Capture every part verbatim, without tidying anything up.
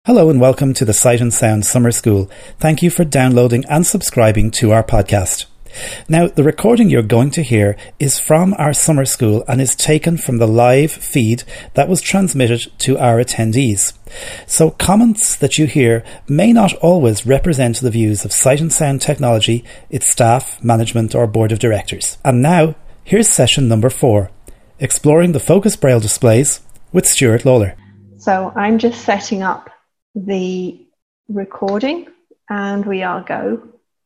Hello and welcome to the Sight and Sound Summer School. Thank you for downloading and subscribing to our podcast. Now, the recording you're going to hear is from our summer school and is taken from the live feed that was transmitted to our attendees. So comments that you hear may not always represent the views of Sight and Sound Technology, its staff, management or board of directors. And now, here's session number four, Exploring the Focus Braille Displays with Stuart Lawler. So I'm just setting up the recording and we are go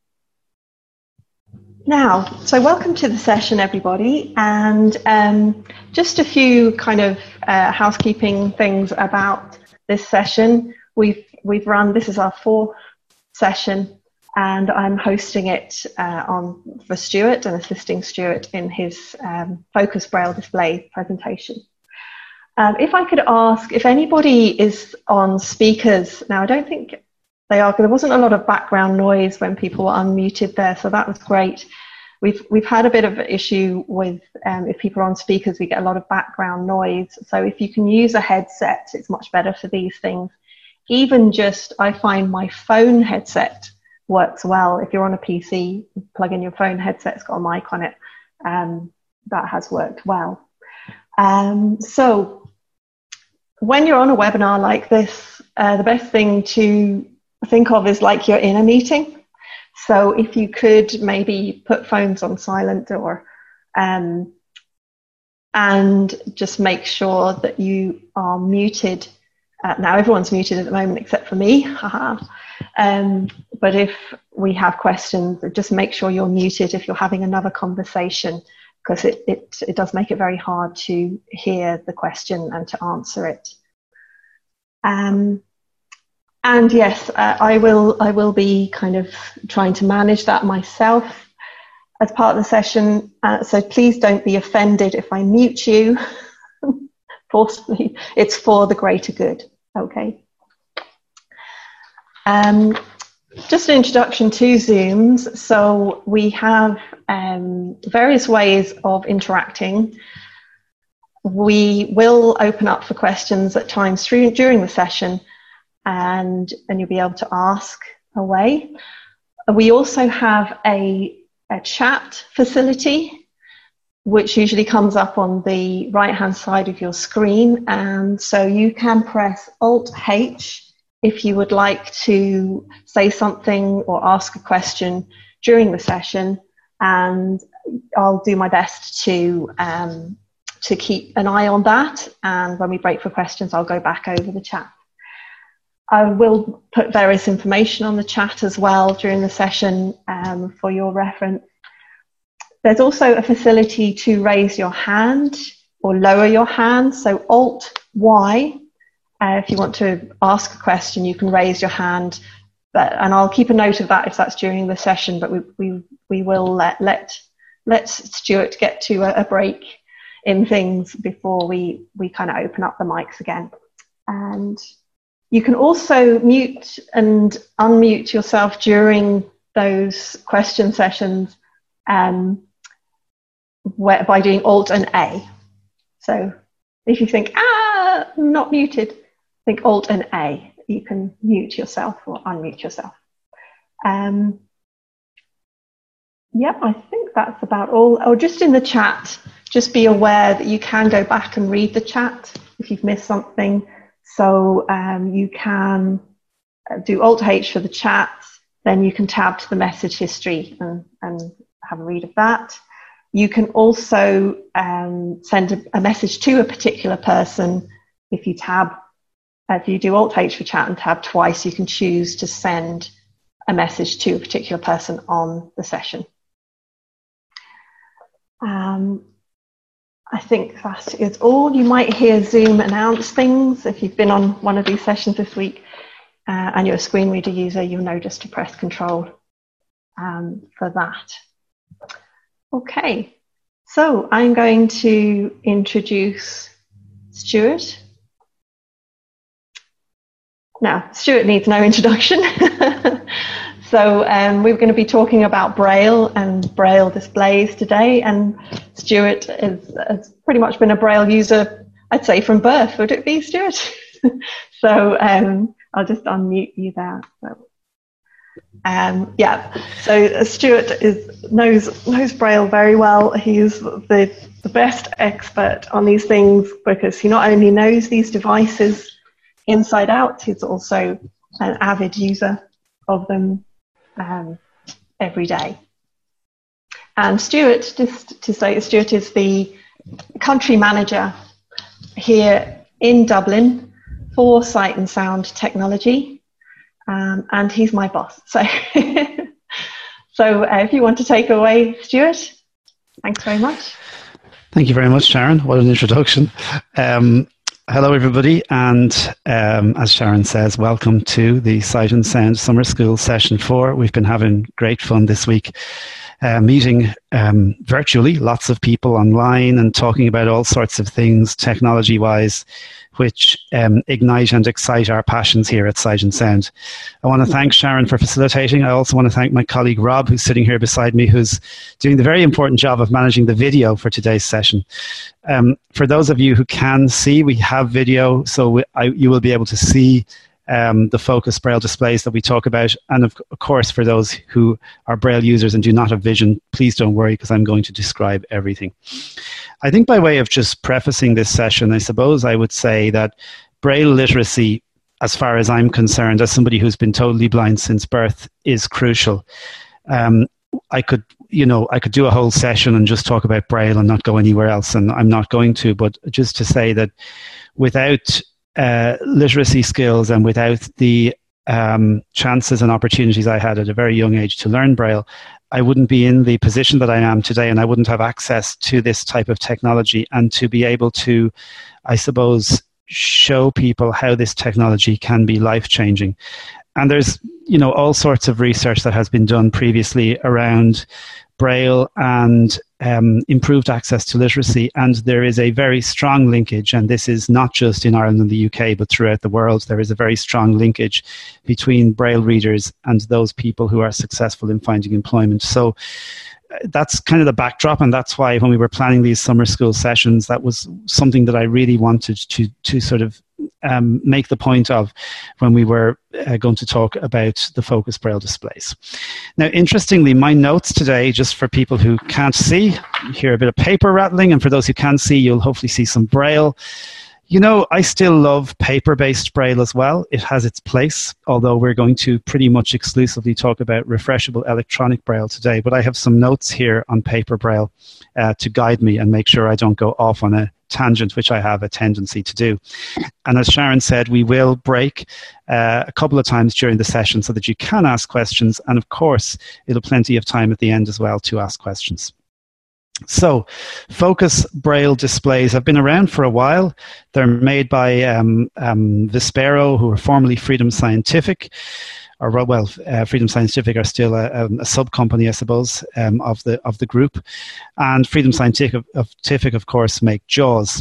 now. So welcome to the session, everybody, and um, just a few kind of uh, housekeeping things about this session. We've we've run, this is our fourth session, and I'm hosting it uh, on for Stuart and assisting Stuart in his um, Focus Braille Display presentation. Um, if I could ask if anybody is on speakers, now I don't think they are, because there wasn't a lot of background noise when people were unmuted there, so that was great. We've we've had a bit of an issue with um, if people are on speakers, we get a lot of background noise. So if you can use a headset, it's much better for these things. Even just, I find my phone headset works well. If you're on a P C, plug in your phone headset, it's got a mic on it. Um, that has worked well. Um, so when you're on a webinar like this, uh, the best thing to think of is like you're in a meeting. So if you could maybe put phones on silent or um, and just make sure that you are muted. Uh, now everyone's muted at the moment except for me. Haha. um, but if we have questions, just make sure you're muted if you're having another conversation, because it, it, it does make it very hard to hear the question and to answer it. Um, and yes, uh, I will I will be kind of trying to manage that myself as part of the session. Uh, so please don't be offended if I mute you forcefully. It's for the greater good, okay? Um, Just an introduction to Zooms. So we have um, various ways of interacting. We will open up for questions at times through, during the session, and, and you'll be able to ask away. We also have a, a chat facility, which usually comes up on the right-hand side of your screen. And so you can press Alt H if you would like to say something or ask a question during the session, and I'll do my best to um, to keep an eye on that, and when we break for questions I'll go back over the chat. I will put various information on the chat as well during the session um, for your reference. There's also a facility to raise your hand or lower your hand, so Alt Y. Uh, if you want to ask a question, you can raise your hand, but, and I'll keep a note of that if that's during the session, but we we, we will let, let, let Stuart get to a, a break in things before we, we kind of open up the mics again. And you can also mute and unmute yourself during those question sessions um, where, by doing Alt and A. So if you think, ah, I'm not muted, think Alt and A. You can mute yourself or unmute yourself. Um, yeah, I think that's about all. Or just in the chat, just be aware that you can go back and read the chat if you've missed something. So um, you can do Alt H for the chat, then you can tab to the message history and, and have a read of that. You can also um, send a, a message to a particular person. If you tab, if you do Alt H for chat and tab twice, you can choose to send a message to a particular person on the session. Um, I think that is all. You might hear Zoom announce things. If you've been on one of these sessions this week uh, and you're a screen reader user, you'll know just to press Control um, for that. Okay, so I'm going to introduce Stuart. Now, Stuart needs no introduction. So um, we're going to be talking about Braille and Braille displays today, and Stuart is, has pretty much been a Braille user, I'd say, from birth. Would it be, Stuart? So um, I'll just unmute you there. So, um, yeah, so Stuart is knows knows Braille very well. He's the the best expert on these things because he not only knows these devices inside out, he's also an avid user of them um, every day. And Stuart, just to say, Stuart is the country manager here in Dublin for Sight and Sound Technology, um, and he's my boss. So, so uh, if you want to take away, Stuart, thanks very much. Thank you very much, Sharon. What an introduction. Um, hello, everybody, and um, as Sharon says, welcome to the Sight and Sound Summer School Session four. We've been having great fun this week. Uh, meeting um, virtually lots of people online and talking about all sorts of things technology-wise, which um, ignite and excite our passions here at Sight and Sound. I want to thank Sharon for facilitating. I also want to thank my colleague Rob, who's sitting here beside me, who's doing the very important job of managing the video for today's session. Um, for those of you who can see, we have video, so we, I, you will be able to see Um, the focus Braille displays that we talk about. And of, of course, for those who are Braille users and do not have vision, please don't worry, because I'm going to describe everything. I think by way of just prefacing this session, I suppose I would say that Braille literacy, as far as I'm concerned, as somebody who's been totally blind since birth, is crucial. Um, I could, you know, I could do a whole session and just talk about Braille and not go anywhere else, and I'm not going to, but just to say that without Uh, literacy skills and without the um, chances and opportunities I had at a very young age to learn Braille, I wouldn't be in the position that I am today, and I wouldn't have access to this type of technology and to be able to, I suppose, show people how this technology can be life-changing. And there's, you know, all sorts of research that has been done previously around Braille and um, improved access to literacy, and there is a very strong linkage, and this is not just in Ireland and the U K, but throughout the world. There is a very strong linkage between Braille readers and those people who are successful in finding employment. So uh, that's kind of the backdrop, and that's why when we were planning these summer school sessions, that was something that I really wanted to to sort of Um, make the point of when we were uh, going to talk about the focus Braille displays. Now, interestingly, my notes today, just for people who can't see, you hear a bit of paper rattling, and for those who can see, you'll hopefully see some Braille. You know, I still love paper-based Braille as well. It has its place, although we're going to pretty much exclusively talk about refreshable electronic Braille today. But I have some notes here on paper Braille uh, to guide me and make sure I don't go off on a tangent, which I have a tendency to do. And as Sharon said, we will break uh, a couple of times during the session so that you can ask questions. And of course, it'll plenty of time at the end as well to ask questions. So, Focus Braille displays have been around for a while. They're made by um, um, Vispero, who were formerly Freedom Scientific, or well, uh, Freedom Scientific are still a, a, a sub-company, I suppose, um, of the of the group. And Freedom Scientific, of, Scientific, of course, make JAWS.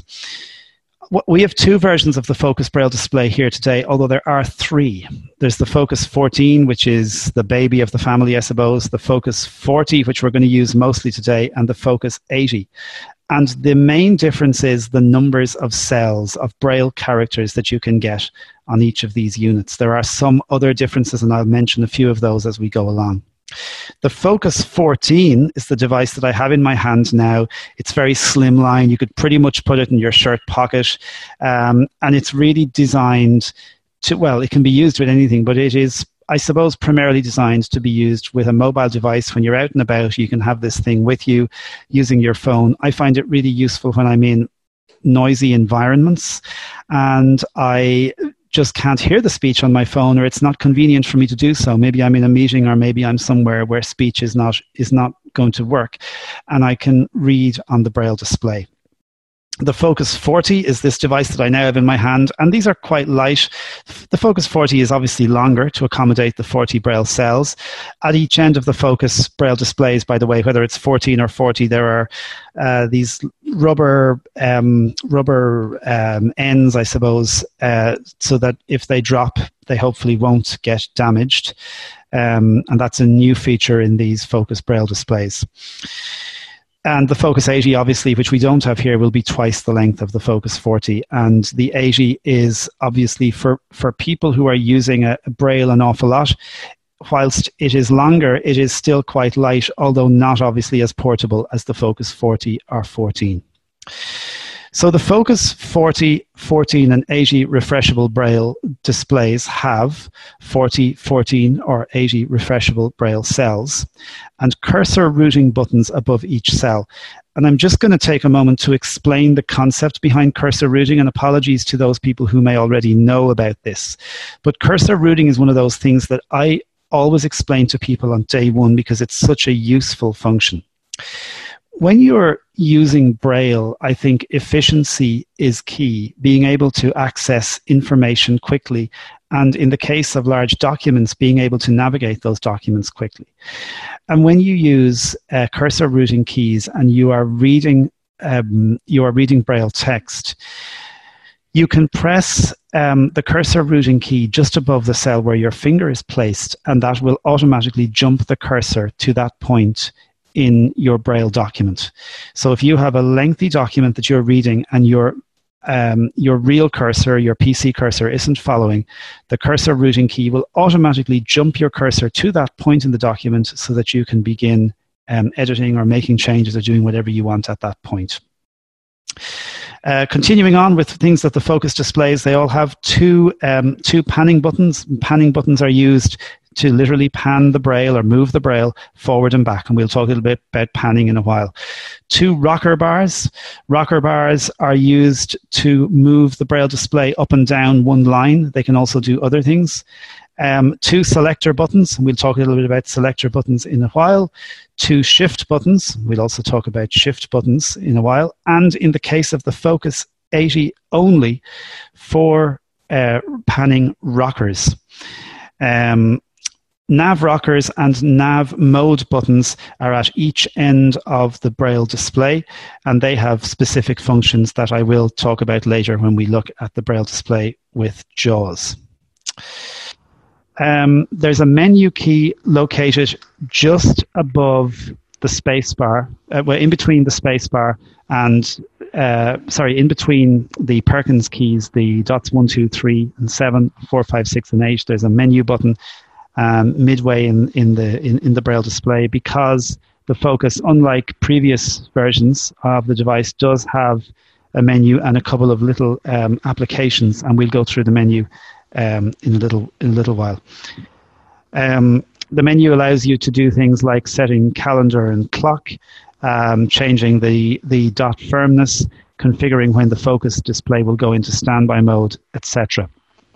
We have two versions of the Focus Braille display here today, although there are three. There's the Focus fourteen, which is the baby of the family, I suppose, the Focus forty, which we're going to use mostly today, and the Focus eighty. And the main difference is the numbers of cells, of Braille characters that you can get on each of these units. There are some other differences, and I'll mention a few of those as we go along. The Focus fourteen is the device that I have in my hand now. It's very slimline. You could pretty much put it in your shirt pocket. Um, and it's really designed to, well, it can be used with anything, but it is, I suppose, primarily designed to be used with a mobile device. When you're out and about, you can have this thing with you using your phone. I find it really useful when I'm in noisy environments and I just can't hear the speech on my phone, or it's not convenient for me to do so. Maybe I'm in a meeting, or maybe I'm somewhere where speech is not is not going to work, and I can read on the Braille display. The Focus forty is this device that I now have in my hand, and these are quite light. The Focus forty is obviously longer to accommodate the forty Braille cells. At each end of the Focus Braille displays, by the way, whether it's fourteen or forty, there are uh, these rubber um, rubber um, ends, I suppose, uh, so that if they drop, they hopefully won't get damaged. Um, and that's a new feature in these Focus Braille displays. And the Focus eighty, obviously, which we don't have here, will be twice the length of the Focus forty. And the eighty is obviously for, for people who are using a, a Braille an awful lot. Whilst it is longer, it is still quite light, although not obviously as portable as the Focus forty or fourteen. So the Focus forty, fourteen and eighty refreshable Braille displays have forty, fourteen or eighty refreshable Braille cells and cursor routing buttons above each cell. And I'm just going to take a moment to explain the concept behind cursor routing, and apologies to those people who may already know about this. But cursor routing is one of those things that I always explain to people on day one because it's such a useful function. When you're using Braille, I think efficiency is key, being able to access information quickly, and in the case of large documents, being able to navigate those documents quickly. And when you use uh, cursor routing keys and you are reading, um, you are reading Braille text, you can press um, the cursor routing key just above the cell where your finger is placed, and that will automatically jump the cursor to that point in your Braille document. So if you have a lengthy document that you're reading and your um, your real cursor, your P C cursor, isn't following, the cursor routing key will automatically jump your cursor to that point in the document so that you can begin um, editing or making changes or doing whatever you want at that point. Uh, continuing on with things that the Focus displays, they all have two um, two panning buttons. Panning buttons are used to literally pan the Braille or move the Braille forward and back, and we'll talk a little bit about panning in a while. Two rocker bars. Rocker bars are used to move the Braille display up and down one line. They can also do other things. Um, two selector buttons, and we'll talk a little bit about selector buttons in a while. Two shift buttons, we'll also talk about shift buttons in a while. And in the case of the Focus eighty only, four uh, panning rockers. Um, Nav rockers and nav mode buttons are at each end of the Braille display, and they have specific functions that I will talk about later when we look at the Braille display with JAWS. Um, there's a menu key located just above the space bar, uh, well, in between the space bar and, uh, sorry, in between the Perkins keys, the dots one, two, three, and seven, four, five, six, and eight. There's a menu button um, midway in, in, the, in, in the Braille display, because the Focus, unlike previous versions of the device, does have a menu and a couple of little um, applications, and we'll go through the menu Um, in a little in a little while. Um, the menu allows you to do things like setting calendar and clock, um, changing the the dot firmness, configuring when the Focus display will go into standby mode, et cetera.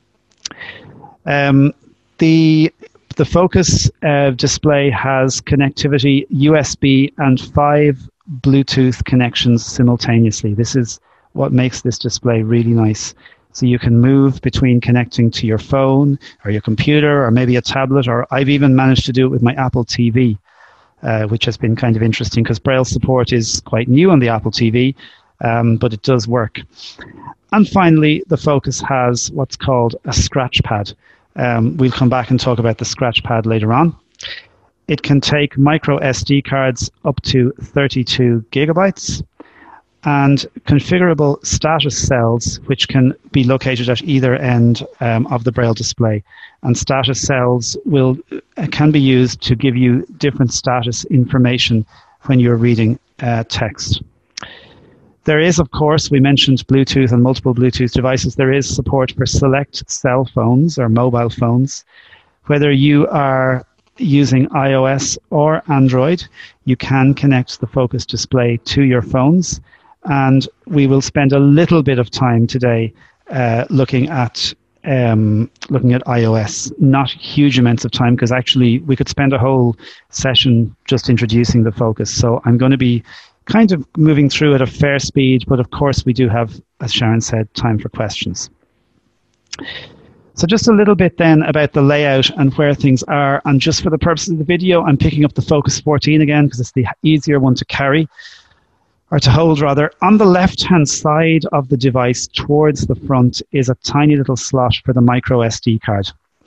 Um, the the Focus uh, display has connectivity U S B and five Bluetooth connections simultaneously. This is what makes this display really nice. So you can move between connecting to your phone or your computer or maybe a tablet, or I've even managed to do it with my Apple T V, uh, which has been kind of interesting because Braille support is quite new on the Apple T V, um, but it does work. And finally, the Focus has what's called a scratch pad. Um, we'll come back and talk about the scratch pad later on. It can take micro S D cards up to thirty-two gigabytes. And configurable status cells, which can be located at either end um, of the Braille display. And status cells will uh, can be used to give you different status information when you're reading uh, text. There is, of course, we mentioned Bluetooth and multiple Bluetooth devices. There is support for select cell phones or mobile phones. Whether you are using iOS or Android, you can connect the Focus display to your phones. And we will spend a little bit of time today uh, looking at um, looking at iOS. Not huge amounts of time, because actually we could spend a whole session just introducing the Focus. So I'm going to be kind of moving through at a fair speed, but of course we do have, as Sharon said, time for questions. So just a little bit then about the layout and where things are. And just for the purposes of the video, I'm picking up the Focus fourteen again because it's the easier one to carry. Or to hold rather. On the left-hand side of the device towards the front is a tiny little slot for the micro S D card.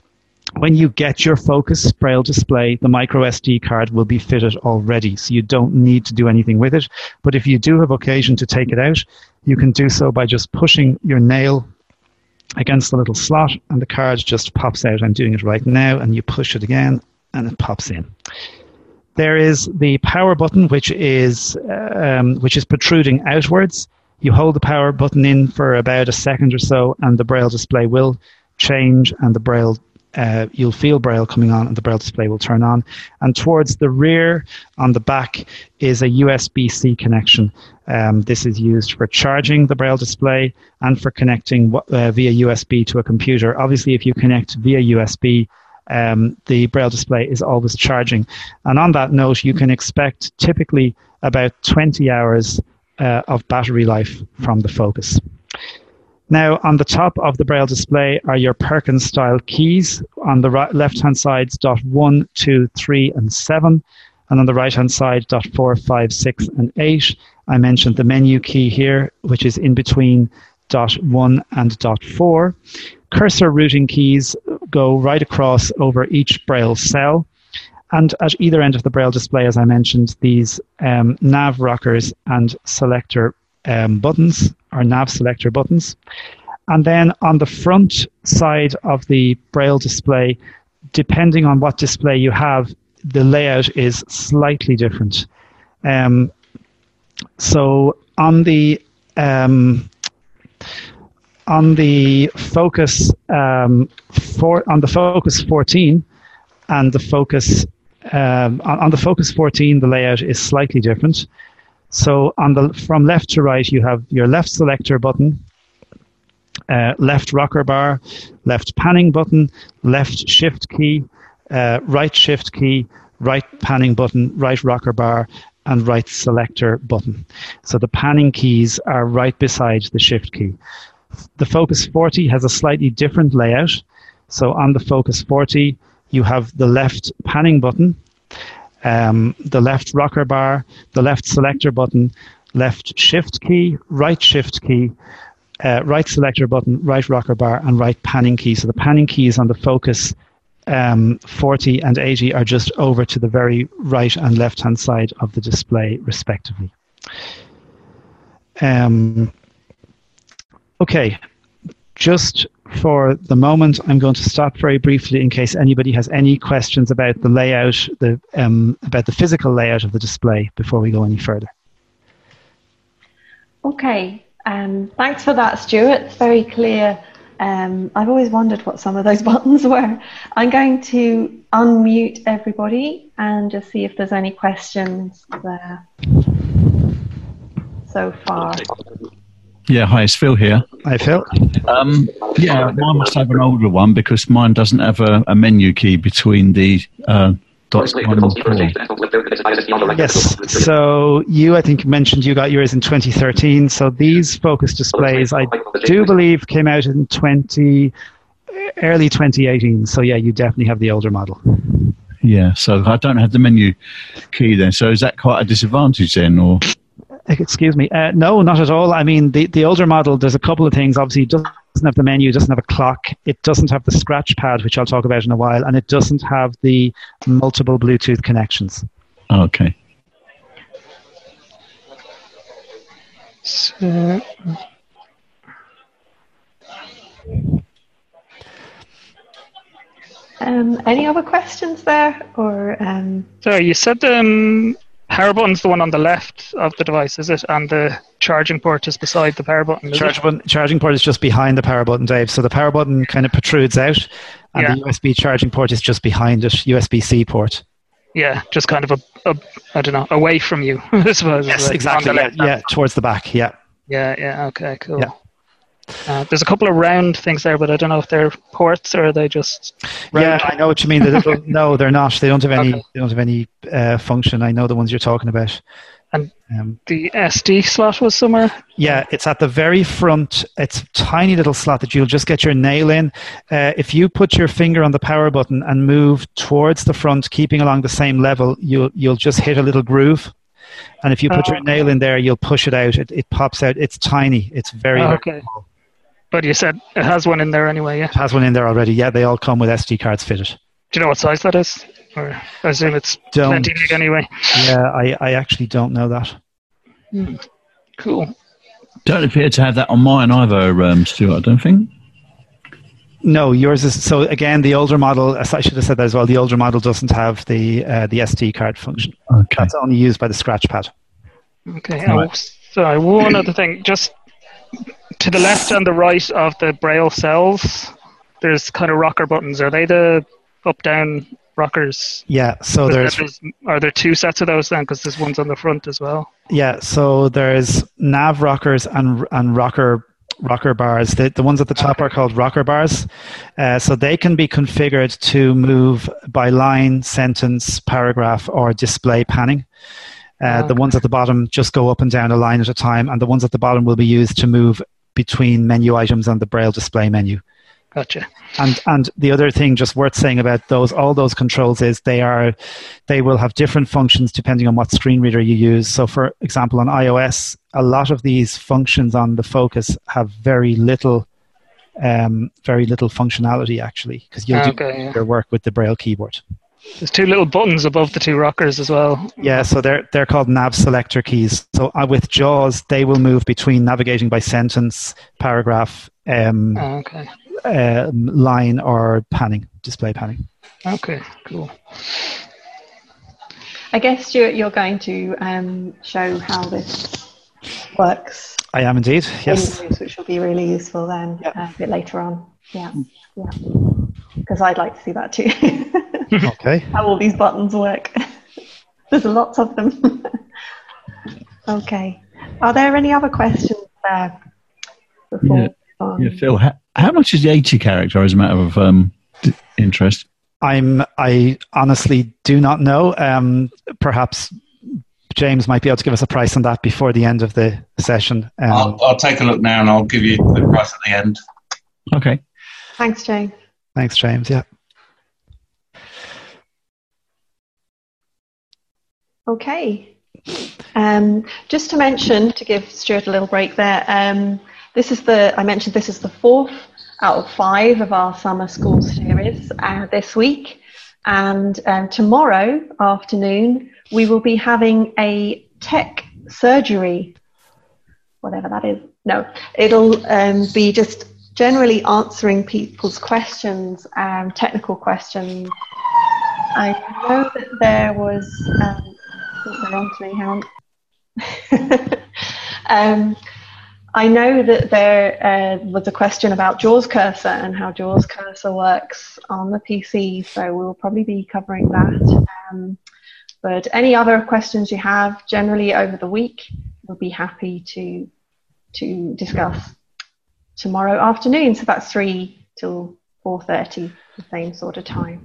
when you get your Focus Braille display, the micro S D card will be fitted already, so you don't need to do anything with it. But if you do have occasion to take it out, you can do so by just pushing your nail against the little slot, and the card just pops out. I'm doing it right now, and you push it again, and it pops in. There is the power button, which is um, which is protruding outwards. You hold the power button in for about a second or so, and the Braille display will change, and the Braille uh, you'll feel Braille coming on, and the Braille display will turn on. And towards the rear, on the back, is a U S B C connection. Um, this is used for charging the Braille display and for connecting uh, via U S B to a computer. Obviously, if you connect via U S B, um, the Braille display is always charging. And on that note, you can expect typically about twenty hours uh, of battery life from the Focus. Now, on the top of the Braille display are your Perkins-style keys. On the right, left-hand side, dot one, two, three, and seven. And on the right-hand side, dot four, five, six, and eight. I mentioned the menu key here, which is in between dot one and dot four. Cursor routing keys go right across over each Braille cell. And at either end of the Braille display, as I mentioned, these um, nav rockers and selector um, buttons, or nav selector buttons. And then on the front side of the Braille display, depending on what display you have, the layout is slightly different. Um, so on the um, on the Focus um, for on the Focus fourteen and the Focus um, on, on the Focus fourteen, the layout is slightly different. So on the from left to right, you have your left selector button, uh, left rocker bar, left panning button, left shift key, uh, right shift key, right panning button, right rocker bar, and right selector button. So the panning keys are right beside the shift key. The Focus forty has a slightly different layout. So on the Focus forty, you have the left panning button, um, the left rocker bar, the left selector button, left shift key, right shift key, uh, right selector button, right rocker bar, and right panning key. So the panning keys on the Focus um, forty and eighty are just over to the very right and left-hand side of the display, respectively. Um, okay, just for the moment, I'm going to stop very briefly in case anybody has any questions about the layout, the um, about the physical layout of the display before we go any further. Okay, um, thanks for that, Stuart. It's very clear. Um, I've always wondered what some of those buttons were. I'm going to unmute everybody and just see if there's any questions there so far. Yeah, hi, it's Phil here. Hi, Phil. Um, yeah, mine must have an older one because mine doesn't have a, a menu key between the uh, dots one and four. Yes, so you, I think, mentioned you got yours in twenty thirteen. So these Focus displays, I do believe, came out in twenty early twenty eighteen. So yeah, you definitely have the older model. Yeah, so I don't have the menu key then. So is that quite a disadvantage then, or? Excuse me. Uh, no, not at all. I mean, the, the older model, there's a couple of things. Obviously, it doesn't have the menu, it doesn't have a clock, it doesn't have the scratch pad, which I'll talk about in a while, and it doesn't have the multiple Bluetooth connections. Okay. So, Um, any other questions there? Or um... sorry, you said um, power button's the one on the left of the device, is it? And the charging port is beside the power button, is Charge it? button, charging port is just behind the power button, Dave. So the power button kind of protrudes out, and Yeah. the U S B charging port is just behind it, U S B C port. Yeah, just kind of a, a I don't know, away from you, I suppose. Yes, like, exactly. on the Yeah, left hand. yeah, towards the back, yeah. Yeah, yeah, okay, cool. Yeah. Uh, there's a couple of round things there, but I don't know if they're ports or are they just round? Yeah, I know what you mean. The little, no, they're not. They don't have any. Okay. They don't have any uh, function. I know the ones you're talking about. And Um, the S D slot was somewhere? yeah, it's at the very front. It's a tiny little slot that you'll just get your nail in. Uh, if you put your finger on the power button and move towards the front, keeping along the same level, you'll you'll just hit a little groove. And if you put Oh, your nail in there, you'll push it out. It, it pops out. It's tiny. It's very, Oh, very okay. small. But you said it has one in there anyway, yeah? It has one in there already. Yeah, they all come with S D cards fitted. Do you know what size that is? Or I assume it's Don't. plenty big anyway. Yeah, I, I actually don't know that. Hmm. Cool. Don't appear to have that on mine either, um, Stuart, I don't think. No, yours is... So again, the older model, I should have said that as well, the older model doesn't have the uh, the S D card function. Okay. That's only used by the scratch pad. Okay. Oh, sorry, one other thing. Just to the left and the right of the Braille cells, there's kind of rocker buttons. Are they the up-down rockers? Yeah, so there's... there's... Are there two sets of those then? Because there's ones on the front as well. Yeah, so there's nav rockers and and rocker rocker bars. The, the ones at the top are called rocker bars. Uh, so they can be configured to move by line, sentence, paragraph, or display panning. Uh, okay. The ones at the bottom just go up and down a line at a time, and the ones at the bottom will be used to move between menu items and the Braille display menu. Gotcha. And and the other thing just worth saying about those, all those controls is they are, they will have different functions depending on what screen reader you use. So for example, on iOS, a lot of these functions on the Focus have very little, um, very little functionality actually, because you'll okay, do yeah. your work with the Braille keyboard. There's two little buttons above the two rockers as well. Yeah, so they're they're called nav selector keys. So uh, with JAWS, they will move between navigating by sentence, paragraph, um, oh, okay. uh, line, or panning, display panning. Okay, cool. I guess Stuart, you're going to um, show how this works. I am indeed, yes. Which will be really useful then yep. uh, a bit later on. Yeah, yeah. Because I'd like to see that too. Okay. How all these buttons work. There's lots of them. Okay. Are there any other questions there? Before yeah, um, yeah Phil, how, how much is the eighty character as a matter of um, d- interest? I'm, I honestly do not know. Um, perhaps James might be able to give us a price on that before the end of the session. Um, I'll, I'll take a look now and I'll give you the price at the end. Okay. Thanks, James. Thanks, James. Yeah. Okay. Um, just to mention, to give Stuart a little break there, um, this is the, I mentioned this is the fourth out of five of our summer school series uh, this week. And um, tomorrow afternoon, we will be having a tech surgery, whatever that is. No, it'll um, be just generally answering people's questions, um, technical questions. I know that there was, um, they're on to me, hang on. um, I know that there uh, was a question about JAWS Cursor and how JAWS Cursor works on the P C, so we'll probably be covering that. Um, but any other questions you have, generally over the week, we'll be happy to to discuss tomorrow afternoon. So that's three till four thirty, the same sort of time.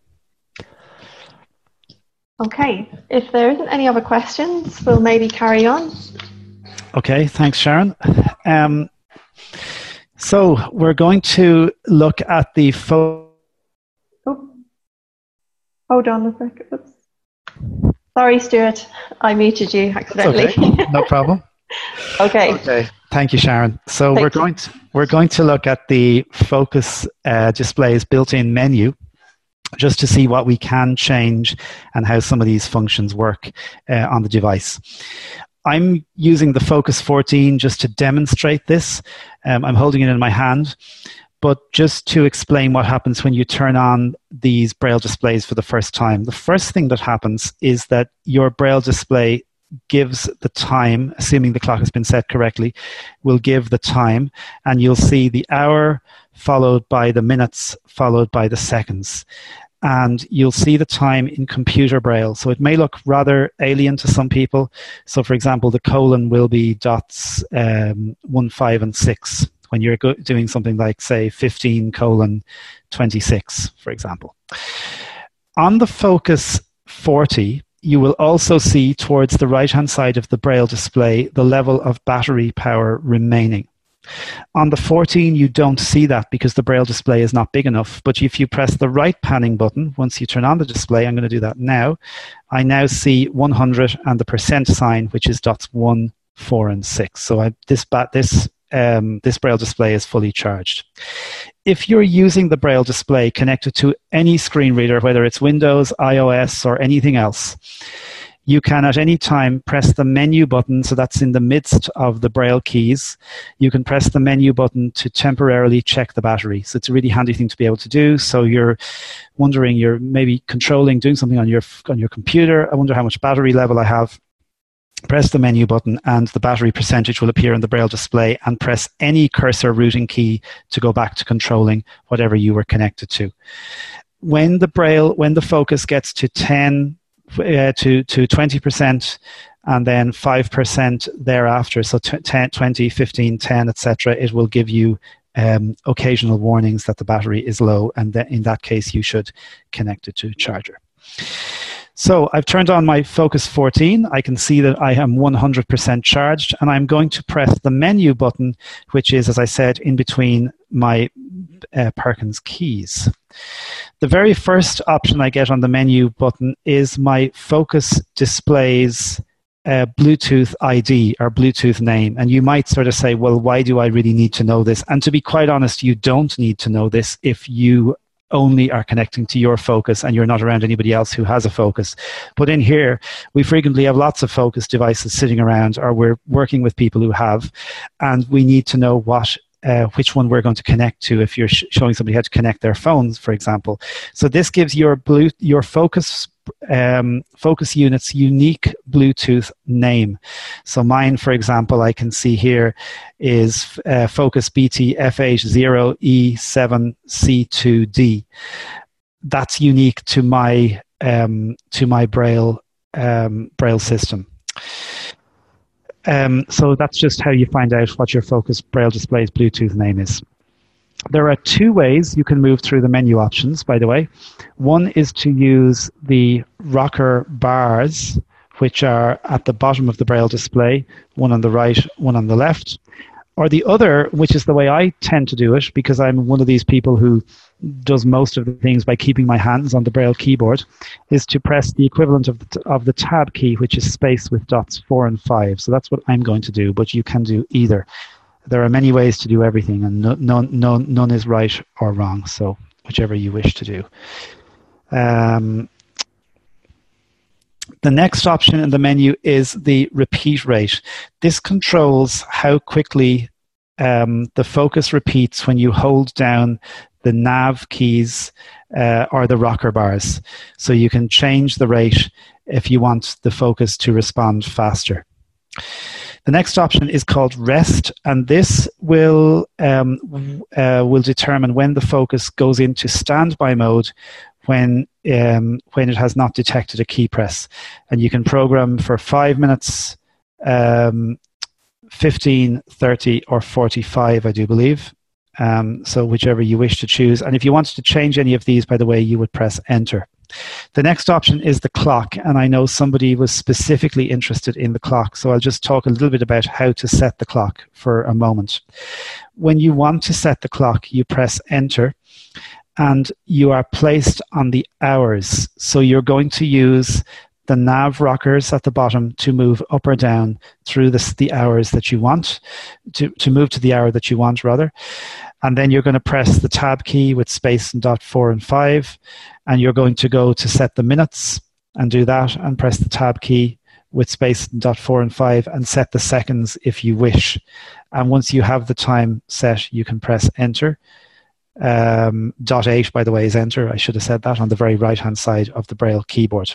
Okay, if there isn't any other questions, we'll maybe carry on. Okay, thanks, Sharon. Um, so we're going to look at the photo. Oh. Hold on a second. Oops. Sorry, Stuart, I muted you accidentally. Okay. No problem. Okay. Okay. Thank you, Sharon. So Thank we're you. going to we're going to look at the Focus uh, Display's built-in menu, just to see what we can change and how some of these functions work uh, on the device. I'm using the Focus fourteen just to demonstrate this. Um, I'm holding it in my hand, but just to explain what happens when you turn on these Braille displays for the first time. The first thing that happens is that your Braille display gives the time, assuming the clock has been set correctly, will give the time, and you'll see the hour followed by the minutes, followed by the seconds. And you'll see the time in computer Braille. So it may look rather alien to some people. So for example, the colon will be dots um, one, five, and six when you're go- doing something like, say, fifteen colon twenty-six, for example. On the Focus forty, you will also see towards the right-hand side of the Braille display the level of battery power remaining. On the fourteen, you don't see that because the Braille display is not big enough. But if you press the right panning button, once you turn on the display, I'm going to do that now, I now see one hundred and the percent sign, which is dots one, four, and six. So I, this, bat, this um, this Braille display is fully charged. If you're using the Braille display connected to any screen reader, whether it's Windows, iOS, or anything else, you can at any time press the menu button, so that's in the midst of the Braille keys. You can press the menu button to temporarily check the battery. So it's a really handy thing to be able to do. So you're wondering, you're maybe controlling, doing something on your on your computer. I wonder how much battery level I have. Press the menu button and the battery percentage will appear on the Braille display, and press any cursor routing key to go back to controlling whatever you were connected to. When the Braille, when the focus gets to ten, uh, to, to twenty percent and then five percent thereafter, so ten, twenty, fifteen, ten, et cetera, it will give you um, occasional warnings that the battery is low, and that in that case you should connect it to a charger. So I've turned on my Focus fourteen. I can see that I am one hundred percent charged, and I'm going to press the menu button, which is, as I said, in between my uh, Perkins keys. The very first option I get on the menu button is my Focus Displays uh, Bluetooth I D or Bluetooth name. And you might sort of say, well, why do I really need to know this? And to be quite honest, you don't need to know this if you only are connecting to your Focus and you're not around anybody else who has a Focus. But in here, we frequently have lots of Focus devices sitting around, or we're working with people who have, and we need to know what uh, which one we're going to connect to if you're sh- showing somebody how to connect their phones, for example. So this gives your blue, your Focus um, Focus unit's unique Bluetooth name. So mine, for example, I can see here is uh, Focus B T F H zero E seven C two D. That's unique to my um, to my Braille um, Braille system. Um, so that's just how you find out what your Focus Braille Display's Bluetooth name is. There are two ways you can move through the menu options, by the way. One is to use the rocker bars, which are at the bottom of the Braille display, one on the right, one on the left. Or the other, which is the way I tend to do it, because I'm one of these people who does most of the things by keeping my hands on the Braille keyboard, is to press the equivalent of the, of the tab key, which is space with dots four and five. So that's what I'm going to do, but you can do either. There are many ways to do everything, and no, no, no, none is right or wrong, so whichever you wish to do. Um, the next option in the menu is the repeat rate. This controls how quickly um, the Focus repeats when you hold down the nav keys uh, or the rocker bars. So you can change the rate if you want the Focus to respond faster. The next option is called rest, and this will um, uh, will determine when the Focus goes into standby mode when um, when it has not detected a key press. And you can program for five minutes, um, fifteen, thirty, or forty-five, I do believe. Um, so whichever you wish to choose. And if you wanted to change any of these, by the way, you would press enter. The next option is the clock, and I know somebody was specifically interested in the clock, so I'll just talk a little bit about how to set the clock for a moment. When you want to set the clock, you press enter, and you are placed on the hours. So you're going to use the nav rockers at the bottom to move up or down through the, the hours that you want, to, to move to the hour that you want, rather. And then you're going to press the tab key with space and dot four and five, and you're going to go to set the minutes and do that, and press the tab key with space and dot four and five, and set the seconds if you wish. And once you have the time set, you can press enter. Um, dot eight, by the way, is enter. I should have said that on the very right-hand side of the Braille keyboard.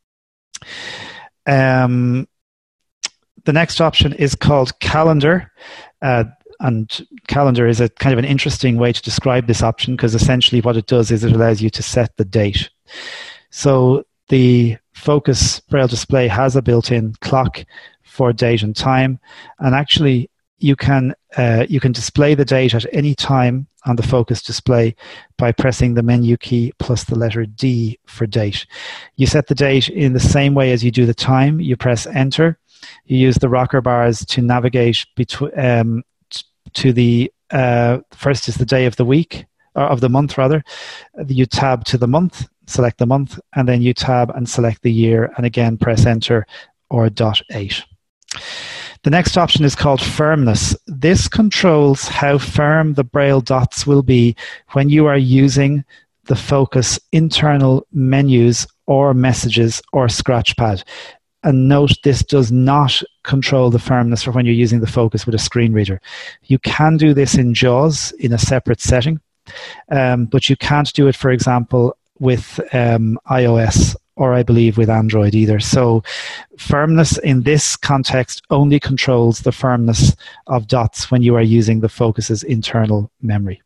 Um, the next option is called calendar. Uh, And calendar is a kind of an interesting way to describe this option, because essentially what it does is it allows you to set the date. So the Focus Braille display has a built-in clock for date and time, and actually you can uh, you can display the date at any time on the Focus display by pressing the menu key plus the letter D for date. You set the date in the same way as you do the time. You press enter. You use the rocker bars to navigate between um, to the uh, first is the day of the week, or of the month rather. You tab to the month, select the month, and then you tab and select the year, and again press enter or dot eight. The next option is called firmness. This controls how firm the Braille dots will be when you are using the Focus internal menus or messages or scratchpad. And note, this does not control the firmness for when you're using the Focus with a screen reader. You can do this in JAWS in a separate setting, um, but you can't do it, for example, with um, iOS or I believe with Android either. So firmness in this context only controls the firmness of dots when you are using the Focus's internal memory.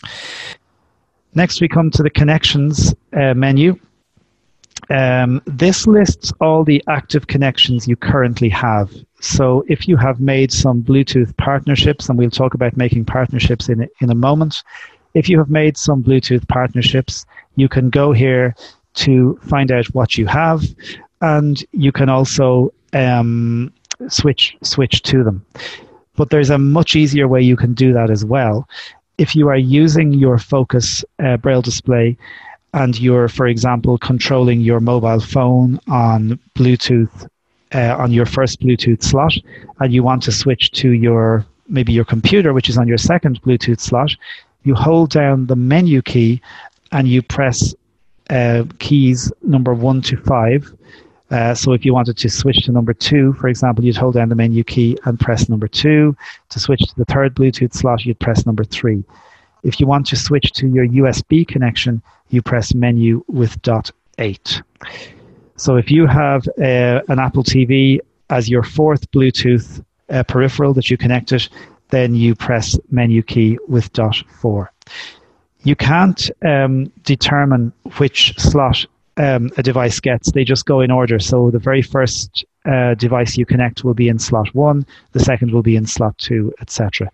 Next we come to the connections uh, menu. Um, this lists all the active connections you currently have. So if you have made some Bluetooth partnerships, and we'll talk about making partnerships in a, in a moment, if you have made some Bluetooth partnerships, you can go here to find out what you have, and you can also um, switch switch to them. But there's a much easier way you can do that as well. If you are using your Focus uh, Braille display and you're, for example, controlling your mobile phone on Bluetooth, uh, on your first Bluetooth slot, and you want to switch to your maybe your computer, which is on your second Bluetooth slot, you hold down the menu key and you press uh, keys number one to five. Uh, so if you wanted to switch to number two, for example, you'd hold down the menu key and press number two. To switch to the third Bluetooth slot, you'd press number three. If you want to switch to your U S B connection, you press menu with dot eight. So if you have uh, an Apple T V as your fourth Bluetooth uh, peripheral that you connected, then you press menu key with dot four. You can't um, determine which slot um, a device gets. They just go in order. So the very first uh, device you connect will be in slot one, the second will be in slot two, et cetera.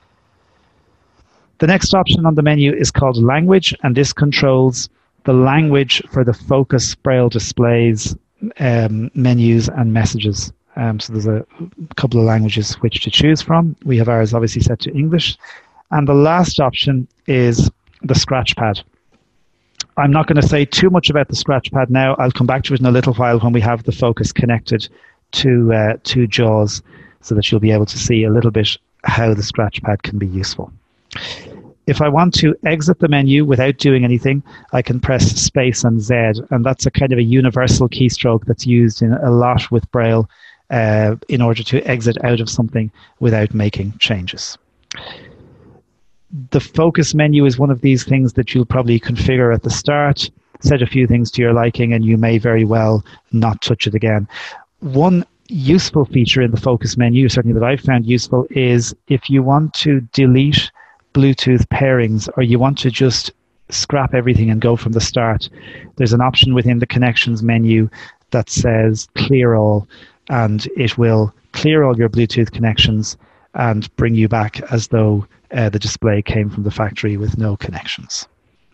The next option on the menu is called language, and this controls the language for the Focus Braille displays, um, menus and messages. Um, so there's a couple of languages which to choose from. We have ours obviously set to English. And the last option is the scratch pad. I'm not going to say too much about the scratch pad now. I'll come back to it in a little while when we have the Focus connected to, uh, to JAWS, so that you'll be able to see a little bit how the scratch pad can be useful. If I want to exit the menu without doing anything, I can press space and Z, and that's a kind of a universal keystroke that's used in a lot with Braille uh, in order to exit out of something without making changes. The Focus menu is one of these things that you'll probably configure at the start, set a few things to your liking, and you may very well not touch it again. One useful feature in the Focus menu, certainly that I've found useful, is if you want to delete Bluetooth pairings, or you want to just scrap everything and go from the start, there's an option within the connections menu that says clear all, and it will clear all your Bluetooth connections and bring you back as though uh, the display came from the factory with no connections.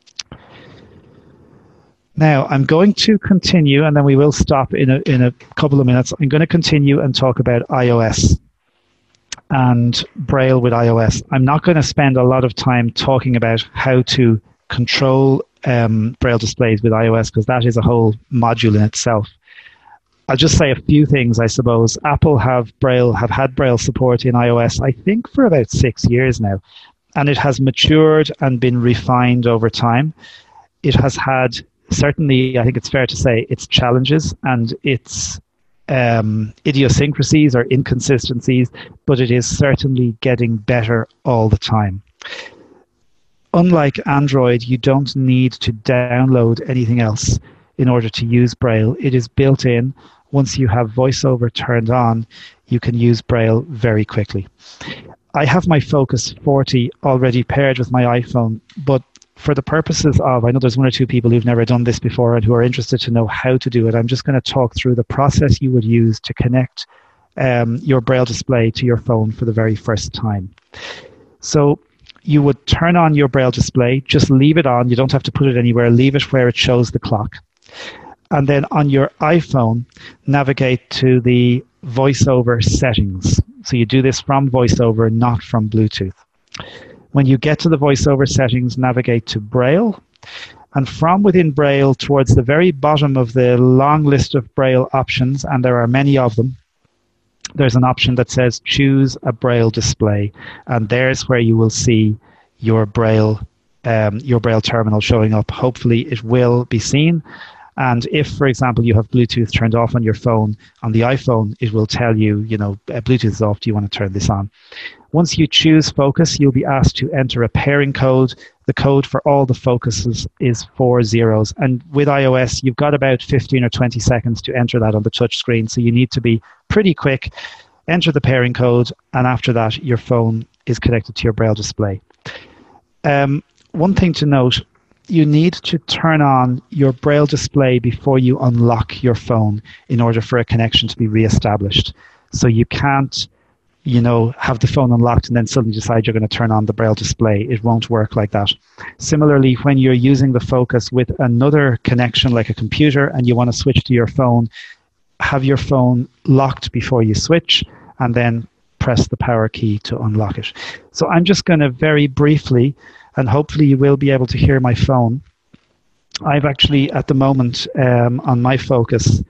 Now I'm going to continue, and then we will stop in a, in a couple of minutes. I'm going to continue and talk about iOS and Braille with iOS. I'm not going to spend a lot of time talking about how to control um, Braille displays with iOS, because that is a whole module in itself. I'll just say a few things, I suppose. Apple have Braille, have had Braille support in iOS, I think, for about six years now, and it has matured and been refined over time. It has had, certainly, I think it's fair to say, its challenges and its Um, idiosyncrasies or inconsistencies, but it is certainly getting better all the time. Unlike Android, you don't need to download anything else in order to use Braille. It is built in. Once you have VoiceOver turned on, you can use Braille very quickly. I have my Focus forty already paired with my iPhone, but for the purposes of, I know there's one or two people who've never done this before and who are interested to know how to do it, I'm just going to talk through the process you would use to connect um, your Braille display to your phone for the very first time. So you would turn on your Braille display, just leave it on, you don't have to put it anywhere, leave it where it shows the clock. And then on your iPhone, navigate to the VoiceOver settings. So you do this from VoiceOver, not from Bluetooth. When you get to the VoiceOver settings, navigate to Braille. And from within Braille, towards the very bottom of the long list of Braille options, and there are many of them, there's an option that says choose a Braille display, and there's where you will see your Braille um, your Braille terminal showing up. Hopefully it will be seen. And if, for example, you have Bluetooth turned off on your phone, on the iPhone, it will tell you, you know, Bluetooth is off, do you want to turn this on? Once you choose focus, you'll be asked to enter a pairing code. The code for all the focuses is four zeros. And with iOS, you've got about fifteen or twenty seconds to enter that on the touch screen. So you need to be pretty quick. Enter the pairing code, and after that, your phone is connected to your Braille display. Um, one thing to note, you need to turn on your Braille display before you unlock your phone in order for a connection to be reestablished. So you can't, you know, have the phone unlocked and then suddenly decide you're going to turn on the Braille display. It won't work like that. Similarly, when you're using the focus with another connection like a computer and you want to switch to your phone, have your phone locked before you switch and then press the power key to unlock it. So I'm just going to very briefly, and hopefully you will be able to hear my phone. I've actually, at the moment, um, on my focus,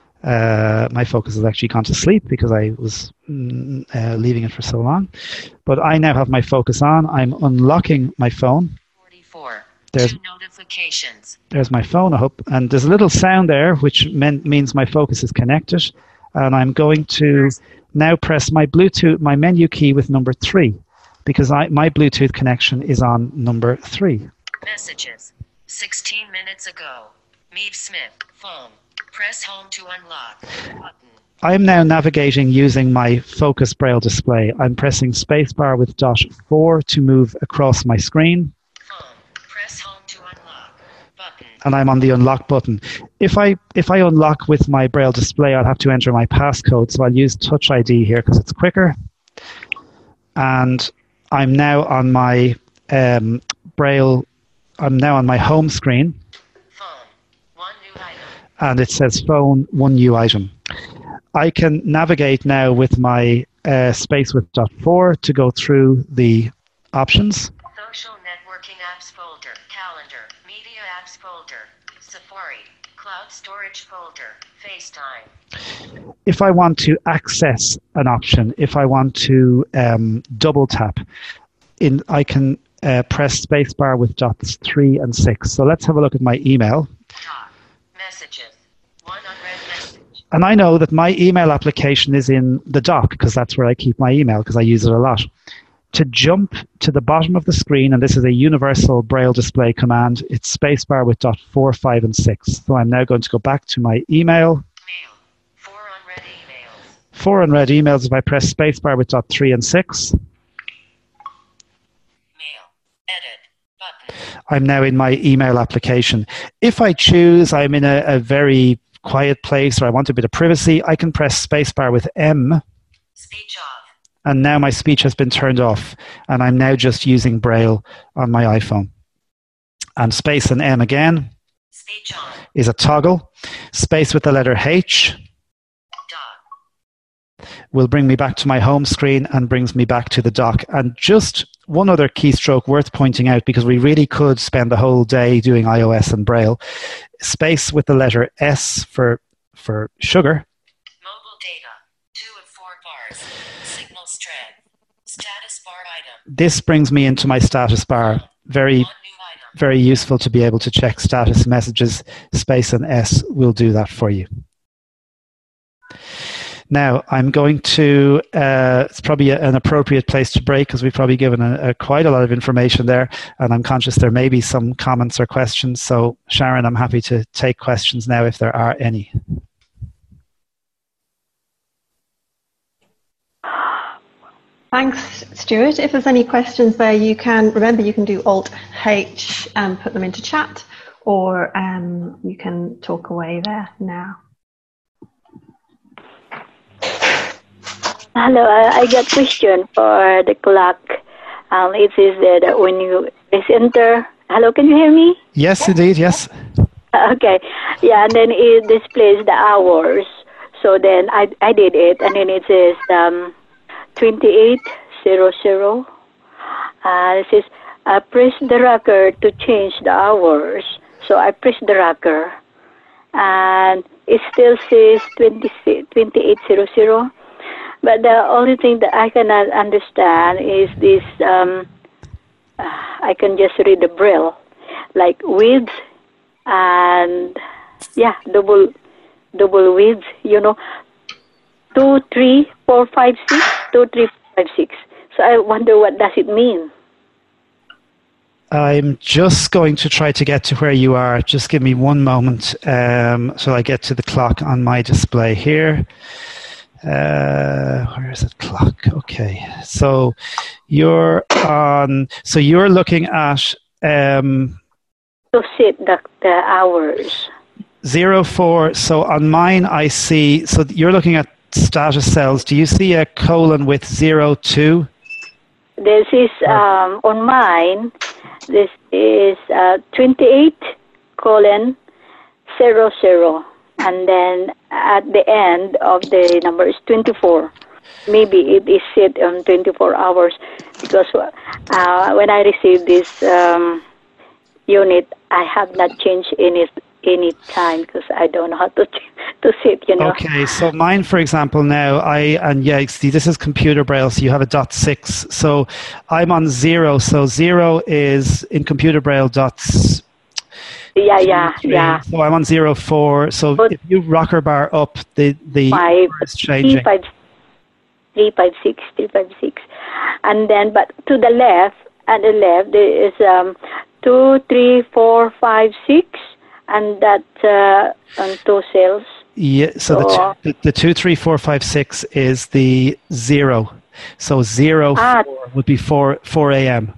uh, my focus has actually gone to sleep because I was mm, uh, leaving it for so long. But I now have my focus on. I'm unlocking my phone. forty-four. There's, Two notifications. There's my phone, I hope. And there's a little sound there, which men, means my focus is connected. And I'm going to now press my Bluetooth, my menu key with number three, because I, my Bluetooth connection is on number three. Messages. sixteen minutes ago. Meave Smith. Phone. Press home to unlock. Button. I'm now navigating using my Focus Braille display. I'm pressing spacebar with dot four to move across my screen. Phone. Press home to unlock. Button. And I'm on the unlock button. If I if I unlock with my Braille display, I'll have to enter my passcode. So I'll use Touch I D here because it's quicker. And I'm now on my um, Braille, I'm now on my home screen. Phone. One new item. And it says phone, one new item. I can navigate now with my uh, space with dot four to go through the options. Social networking apps folder. Calendar. Media apps folder. Safari. Cloud storage folder. FaceTime. If I want to access an option, if I want to um, double tap, in, I can uh, press spacebar with dots three and six. So let's have a look at my email. Doc. Messages. One unread message. And I know that my email application is in the dock because that's where I keep my email because I use it a lot. To jump to the bottom of the screen, and this is a universal Braille display command, it's spacebar with dot four, five, and six. So I'm now going to go back to my email. Mail. Four unread emails. Four unread emails if I press spacebar with dot three and six. Mail. Edit. Button. I'm now in my email application. If I choose, I'm in a, a very quiet place or I want a bit of privacy, I can press spacebar with M. Speech off. And now my speech has been turned off, and I'm now just using Braille on my iPhone. And space and M again Speech on. is a toggle. Space with the letter H Dock. will bring me back to my home screen and brings me back to the dock. And just one other keystroke worth pointing out, because we really could spend the whole day doing iOS and Braille. Space with the letter S for, for sugar. Mobile data. Two of four bars. Signal strength. Status bar item. This brings me into my status bar. Very, One new item. very useful to be able to check status messages. Space and S will do that for you. Now, I'm going to, uh, it's probably a, an appropriate place to break because we've probably given a, a, quite a lot of information there, and I'm conscious there may be some comments or questions. So, Sharon, I'm happy to take questions now if there are any. Thanks, Stuart. If there's any questions there, you can, remember you can do Alt H and put them into chat, or um, you can talk away there now. Hello, I, I got question for the clock. Um, it says that when you press enter, hello, can you hear me? Yes, indeed, yes. Okay, yeah, and then it displays the hours. So then I I did it, and then it says um, twenty-eight hundred. Uh, it says uh, press the rocker to change the hours. So I press the rocker, and it still says twenty-eight hundred. But the only thing that I cannot understand is this, um, uh, I can just read the Braille, like width and, yeah, double double width, you know, two, three, four, five, six, two, three, five, six. So I wonder what does it mean? I'm just going to try to get to where you are. Just give me one moment. Um, so I get to the clock on my display here. Uh, where is it? Clock. Okay. So you're on. So you're looking at um, to set the, the hours. Zero four. So on mine, I see. So you're looking at status cells. Do you see a colon with zero two? This is um, on mine. This is uh, twenty-eight colon zero zero. And then at the end of the number is twenty-four. Maybe it is set on twenty-four hours because uh, when I received this um, unit, I have not changed any any time because I don't know how to to set. You know. Okay, so mine, for example, now I and yeah, see, this is computer braille, so you have a dot six. So I'm on zero. So zero is in computer braille dots. Yeah, yeah, three. yeah. So I'm on zero four. So but if you rocker bar up, the the five, is changing. Three, five, three, five, six, three, five, six, and then but to the left, at the left there is um two, three, four, five, six, and that uh, on two cells. Yeah. So, so the, two, the the two, three, four, five, six is the zero. So zero ah, four would be four four a.m.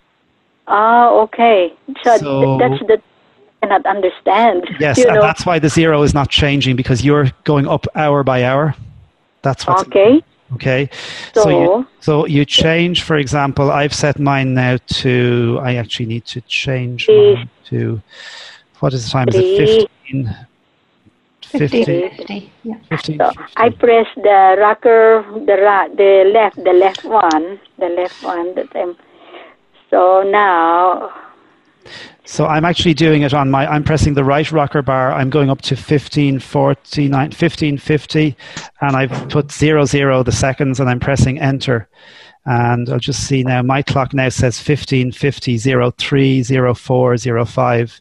Ah, okay. So, so th- that's the. Cannot understand. Yes, you and know? that's why the zero is not changing because you're going up hour by hour. That's what's okay. Okay. So, so you, so you change, for example, I've set mine now to. I actually need to change mine to. What is the time? Is it fifteen? fifteen fifty. Yeah. fifteen, so I press the rocker, the ra- the left, the left one, the left one. That I'm. So now. So I'm actually doing it on my, I'm pressing the right rocker bar. I'm going up to fifteen forty-nine, fifteen fifty, and I've put zero, zero the seconds, and I'm pressing enter. And I'll just see now, my clock now says fifteen fifty, zero three, zero four, zero five.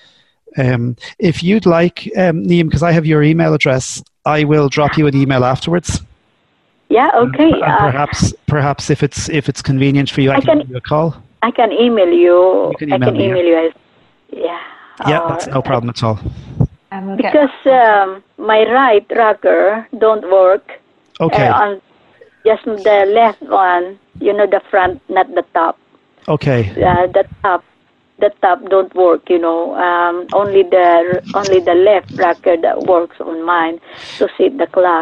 Um, if you'd like, um, Niamh, because I have your email address, I will drop you an email afterwards. Yeah, okay. And, and perhaps, uh, perhaps if it's if it's convenient for you, I, I can, can give you a call. I can email you. you can email I can me, email yeah. you. Yeah. Yeah, that's no problem at all. Um, we'll because um, my right rocker don't work. Okay. Uh, on just the left one, you know, the front, not the top. Okay. Uh, the top, the top don't work. You know, um, only the only the left rocker that works on mine to set the clock.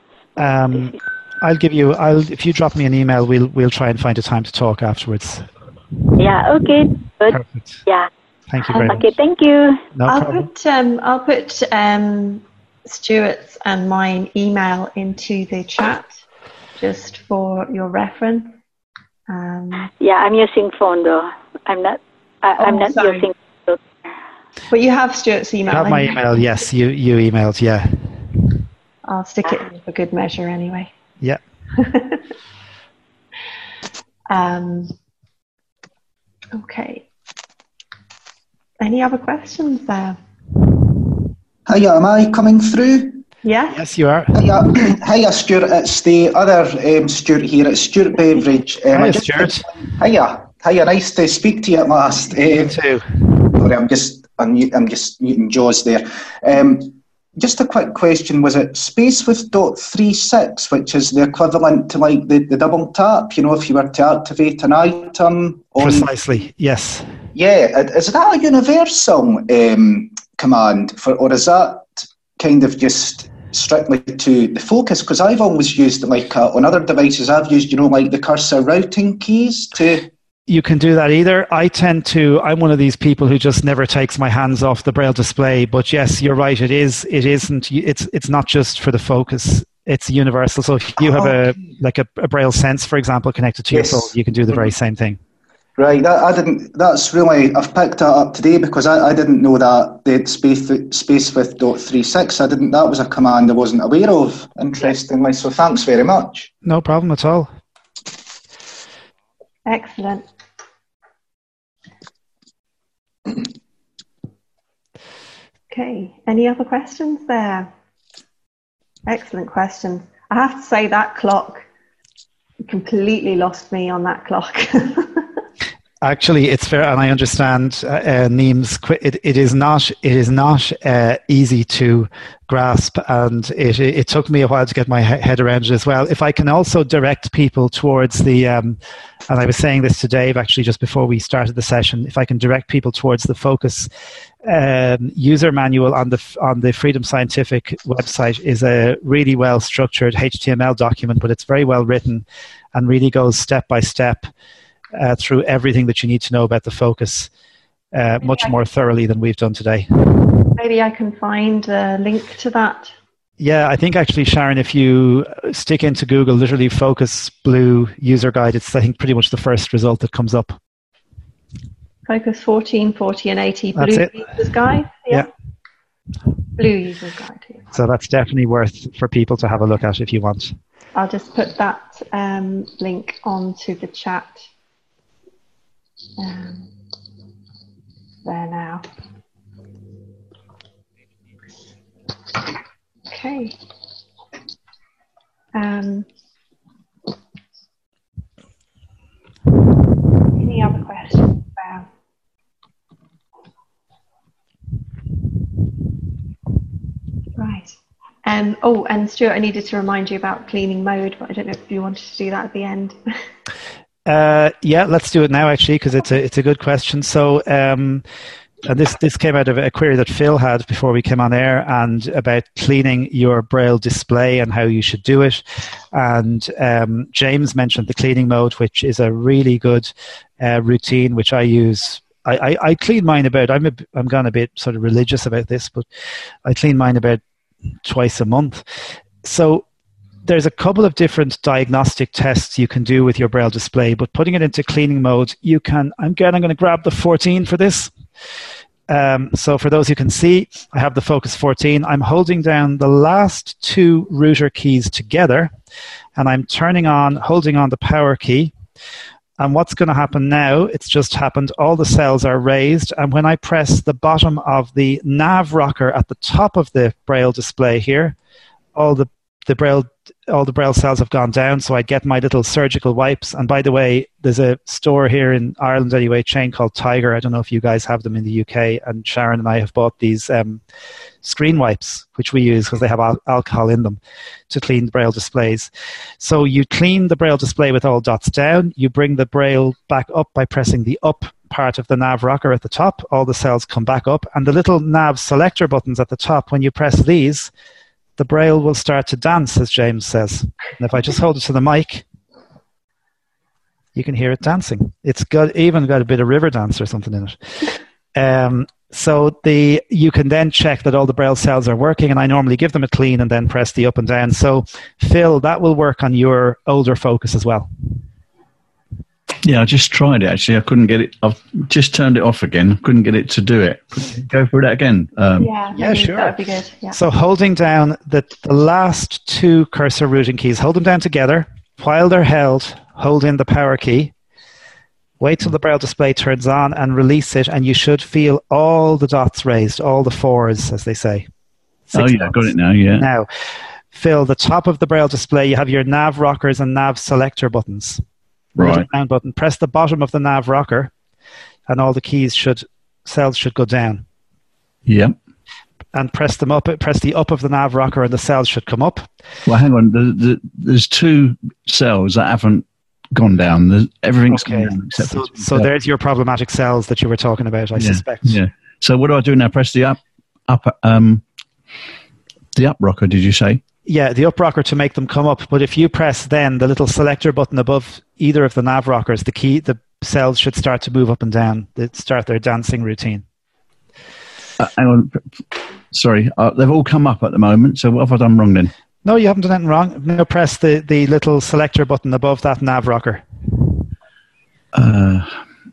Um, I'll give you. I'll if you drop me an email, we'll we'll try and find a time to talk afterwards. Yeah. Okay. Good. Perfect. Yeah. Thank you very okay, much. Okay. Thank you. No I'll problem. put um, I'll put um, Stuart's and mine email into the chat just for your reference. Um, yeah, I'm using phone though. I'm not. I, oh, I'm not sorry. using. But you have Stuart's email. You have my email. Yes, you you emailed. Yeah. I'll stick it in for good measure anyway. Yeah. um, okay. Any other questions there? Hiya, am I coming through? Yeah. Yes, you are. Hiya, hiya Stuart. It's the other um, Stuart here. It's Stuart Beveridge. Um, Hiya, just, Stuart. Hiya. Hiya, nice to speak to you at last. Um, You too. Sorry, I'm just, I'm, I'm just muting Jaws there. Um, Just a quick question, was it space with dot three six, which is the equivalent to like the, the double tap, you know, if you were to activate an item? On, Precisely, yes. Yeah, is that a universal um, command, for, or is that kind of just strictly to the focus? Because I've always used, like uh, on other devices, I've used, you know, like the cursor routing keys to... You can do that either. I tend to, I'm one of these people who just never takes my hands off the Braille display. But yes, you're right. It is, it isn't, it's it's not just for the focus. It's universal. So if you have oh. a, like a, a Braille Sense, for example, connected to yes. your phone, you can do the very same thing. Right, that, I didn't. That's really. I've picked that up today because I, I didn't know that the space spacewidth dot three six. I didn't. That was a command I wasn't aware of. Interestingly, so thanks very much. No problem at all. Excellent. Okay. Any other questions there? Excellent questions. I have to say that clock completely lost me on that clock. Actually, it's fair, and I understand uh, uh, Neem's. It, it is not. It is not uh, easy to grasp, and it it took me a while to get my head around it as well. If I can also direct people towards the, um, and I was saying this to Dave actually just before we started the session. If I can direct people towards the Focus um, user manual on the on the Freedom Scientific website, is a really well structured H T M L document, but it's very well written, and really goes step by step. Uh, through everything that you need to know about the Focus uh, much more thoroughly than we've done today. Maybe I can find a link to that. Yeah, I think actually, Sharon, if you stick into Google, literally Focus Blue user guide, it's I think pretty much the first result that comes up. Focus fourteen, forty and eighty That's Blue it. Users Guide. Yeah. yeah. Blue Users Guide. Yeah. So that's definitely worth for people to have a look at if you want. I'll just put that um, link onto the chat. Um, there now. Okay. Um, any other questions about? Right. Um, oh, and Stuart, I needed to remind you about cleaning mode, but I don't know if you wanted to do that at the end. Uh, yeah, let's do it now actually, because it's a it's a good question. So, um, and this this came out of a query that Phil had before we came on air, and about cleaning your Braille display and how you should do it. And um, James mentioned the cleaning mode, which is a really good uh, routine, which I use. I, I, I clean mine about. I'm a, I'm gone a bit sort of religious about this, but I clean mine about twice a month. So. There's a couple of different diagnostic tests you can do with your Braille display, but putting it into cleaning mode, you can, I'm again, I'm going to grab the fourteen for this. Um, so for those who can see, I have the Focus fourteen. I'm holding down the last two router keys together, and I'm turning on, holding on the power key. And what's going to happen now, it's just happened, all the cells are raised, and when I press the bottom of the nav rocker at the top of the Braille display here, all the the Braille all the Braille cells have gone down, so I get my little surgical wipes. And by the way, there's a store here in Ireland anyway, a chain called Tiger. I don't know if you guys have them in the U K, and Sharon and I have bought these um, screen wipes, which we use because they have al- alcohol in them to clean the Braille displays. So you clean the Braille display with all dots down, you bring the Braille back up by pressing the up part of the nav rocker at the top, all the cells come back up, and the little nav selector buttons at the top, when you press these, the Braille will start to dance, as James says. And if I just hold it to the mic, you can hear it dancing. It's got even got a bit of river dance or something in it. Um, so the you can then check that all the Braille cells are working, and I normally give them a clean and then press the up and down. So, Phil, that will work on your older Focus as well. Yeah, I just tried it, actually. I couldn't get it. I've just turned it off again. Couldn't get it to do it. Go for that again. Um, yeah, yeah, sure. That would be good. Yeah. So holding down the, the last two cursor routing keys, hold them down together. While they're held, hold in the power key. Wait till the Braille display turns on and release it, and you should feel all the dots raised, all the fours, as they say. Six oh, yeah, dots. got it now, yeah. Now, Phil, the top of the Braille display, you have your nav rockers and nav selector buttons. Right. Down button. Press the bottom of the nav rocker, and all the keys should cells should go down. Yep. And press them up. Press the up of the nav rocker, and the cells should come up. Well, hang on. The, the, there's two cells that haven't gone down. There's, everything's okay. gone down except so, for so there's your problematic cells that you were talking about, I yeah. suspect. Yeah. So what do I do now? Press the up, up, um, the up rocker. Did you say? Yeah, the up rocker to make them come up. But if you press then the little selector button above either of the nav rockers, the key, the cells should start to move up and down. They start their dancing routine. Uh, hang on. Sorry, uh, they've all come up at the moment. So what have I done wrong then? No, you haven't done anything wrong. Now press the, the little selector button above that nav rocker. Uh,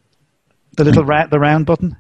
The little ra- the round button.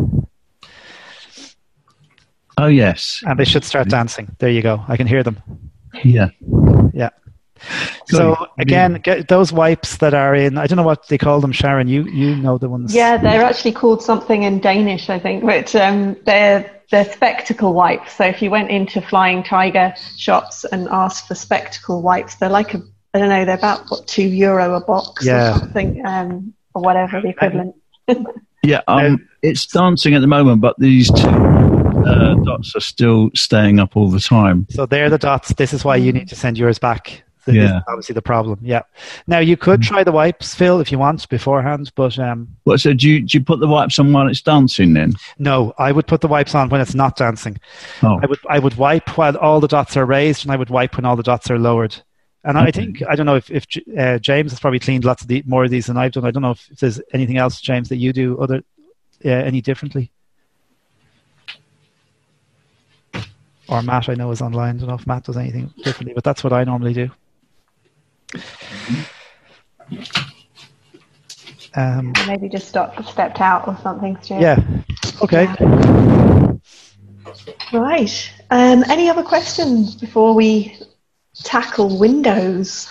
Oh, yes. And they should start dancing. There you go. I can hear them. Yeah. Yeah. So Good. again, get those wipes that are in, I don't know what they call them, Sharon, you you know the ones. Yeah, they're actually called something in Danish, I think, but um, they're, they're spectacle wipes. So if you went into Flying Tiger shops and asked for spectacle wipes, they're like, a, I don't know, they're about, what, two euro a box Yeah. or something, um, or whatever the equivalent. Yeah, um, it's dancing at the moment, but these two uh, dots are still staying up all the time. So they're the dots. This is why you need to send yours back. This Yeah. is obviously the problem. Yeah. Now you could try the wipes, Phil, if you want beforehand, but um, What, so do you, do you put the wipes on while it's dancing then? no, I would put the wipes on when it's not dancing. Oh, I would I would wipe while all the dots are raised, and I would wipe when all the dots are lowered. And I think I don't know if if uh, James has probably cleaned lots of the, more of these than I've done. I don't know if, if there's anything else, James, that you do other uh, any differently. Or Matt, I know, is online. I don't know if Matt does anything differently, but that's what I normally do. Um, Maybe just stop, stepped out or something, Stuart. yeah. Okay. Yeah. Right. Um, any other questions before we tackle Windows?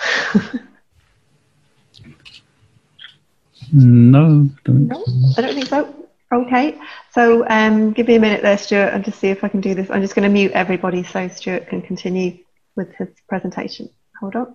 no. Don't. No, I don't think so. Okay. So um, give me a minute there, Stuart, and just see if I can do this. I'm just going to mute everybody so Stuart can continue with his presentation. Hold on.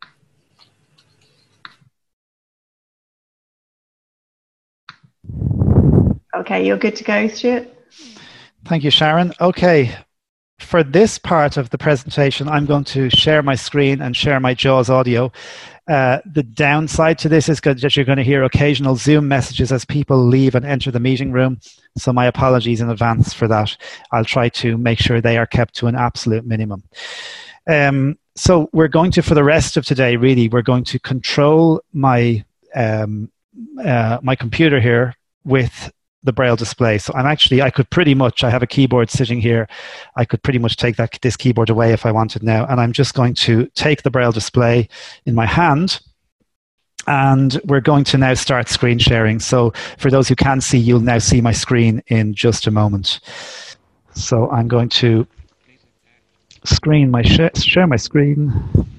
Okay, you're good to go, Stuart? Thank you, Sharon. Okay. For this part of the presentation, I'm going to share my screen and share my JAWS audio. Uh, the downside to this is that you're going to hear occasional Zoom messages as people leave and enter the meeting room. So my apologies in advance for that. I'll try to make sure they are kept to an absolute minimum. Um, so we're going to, for the rest of today, really, we're going to control my um, uh, my computer here with the Braille display. So I'm actually, I could pretty much, I have a keyboard sitting here. I could pretty much take that this keyboard away if I wanted now. And I'm just going to take the Braille display in my hand. And we're going to now start screen sharing. So for those who can see, you'll now see my screen in just a moment. So I'm going to screen my sh- share my screen.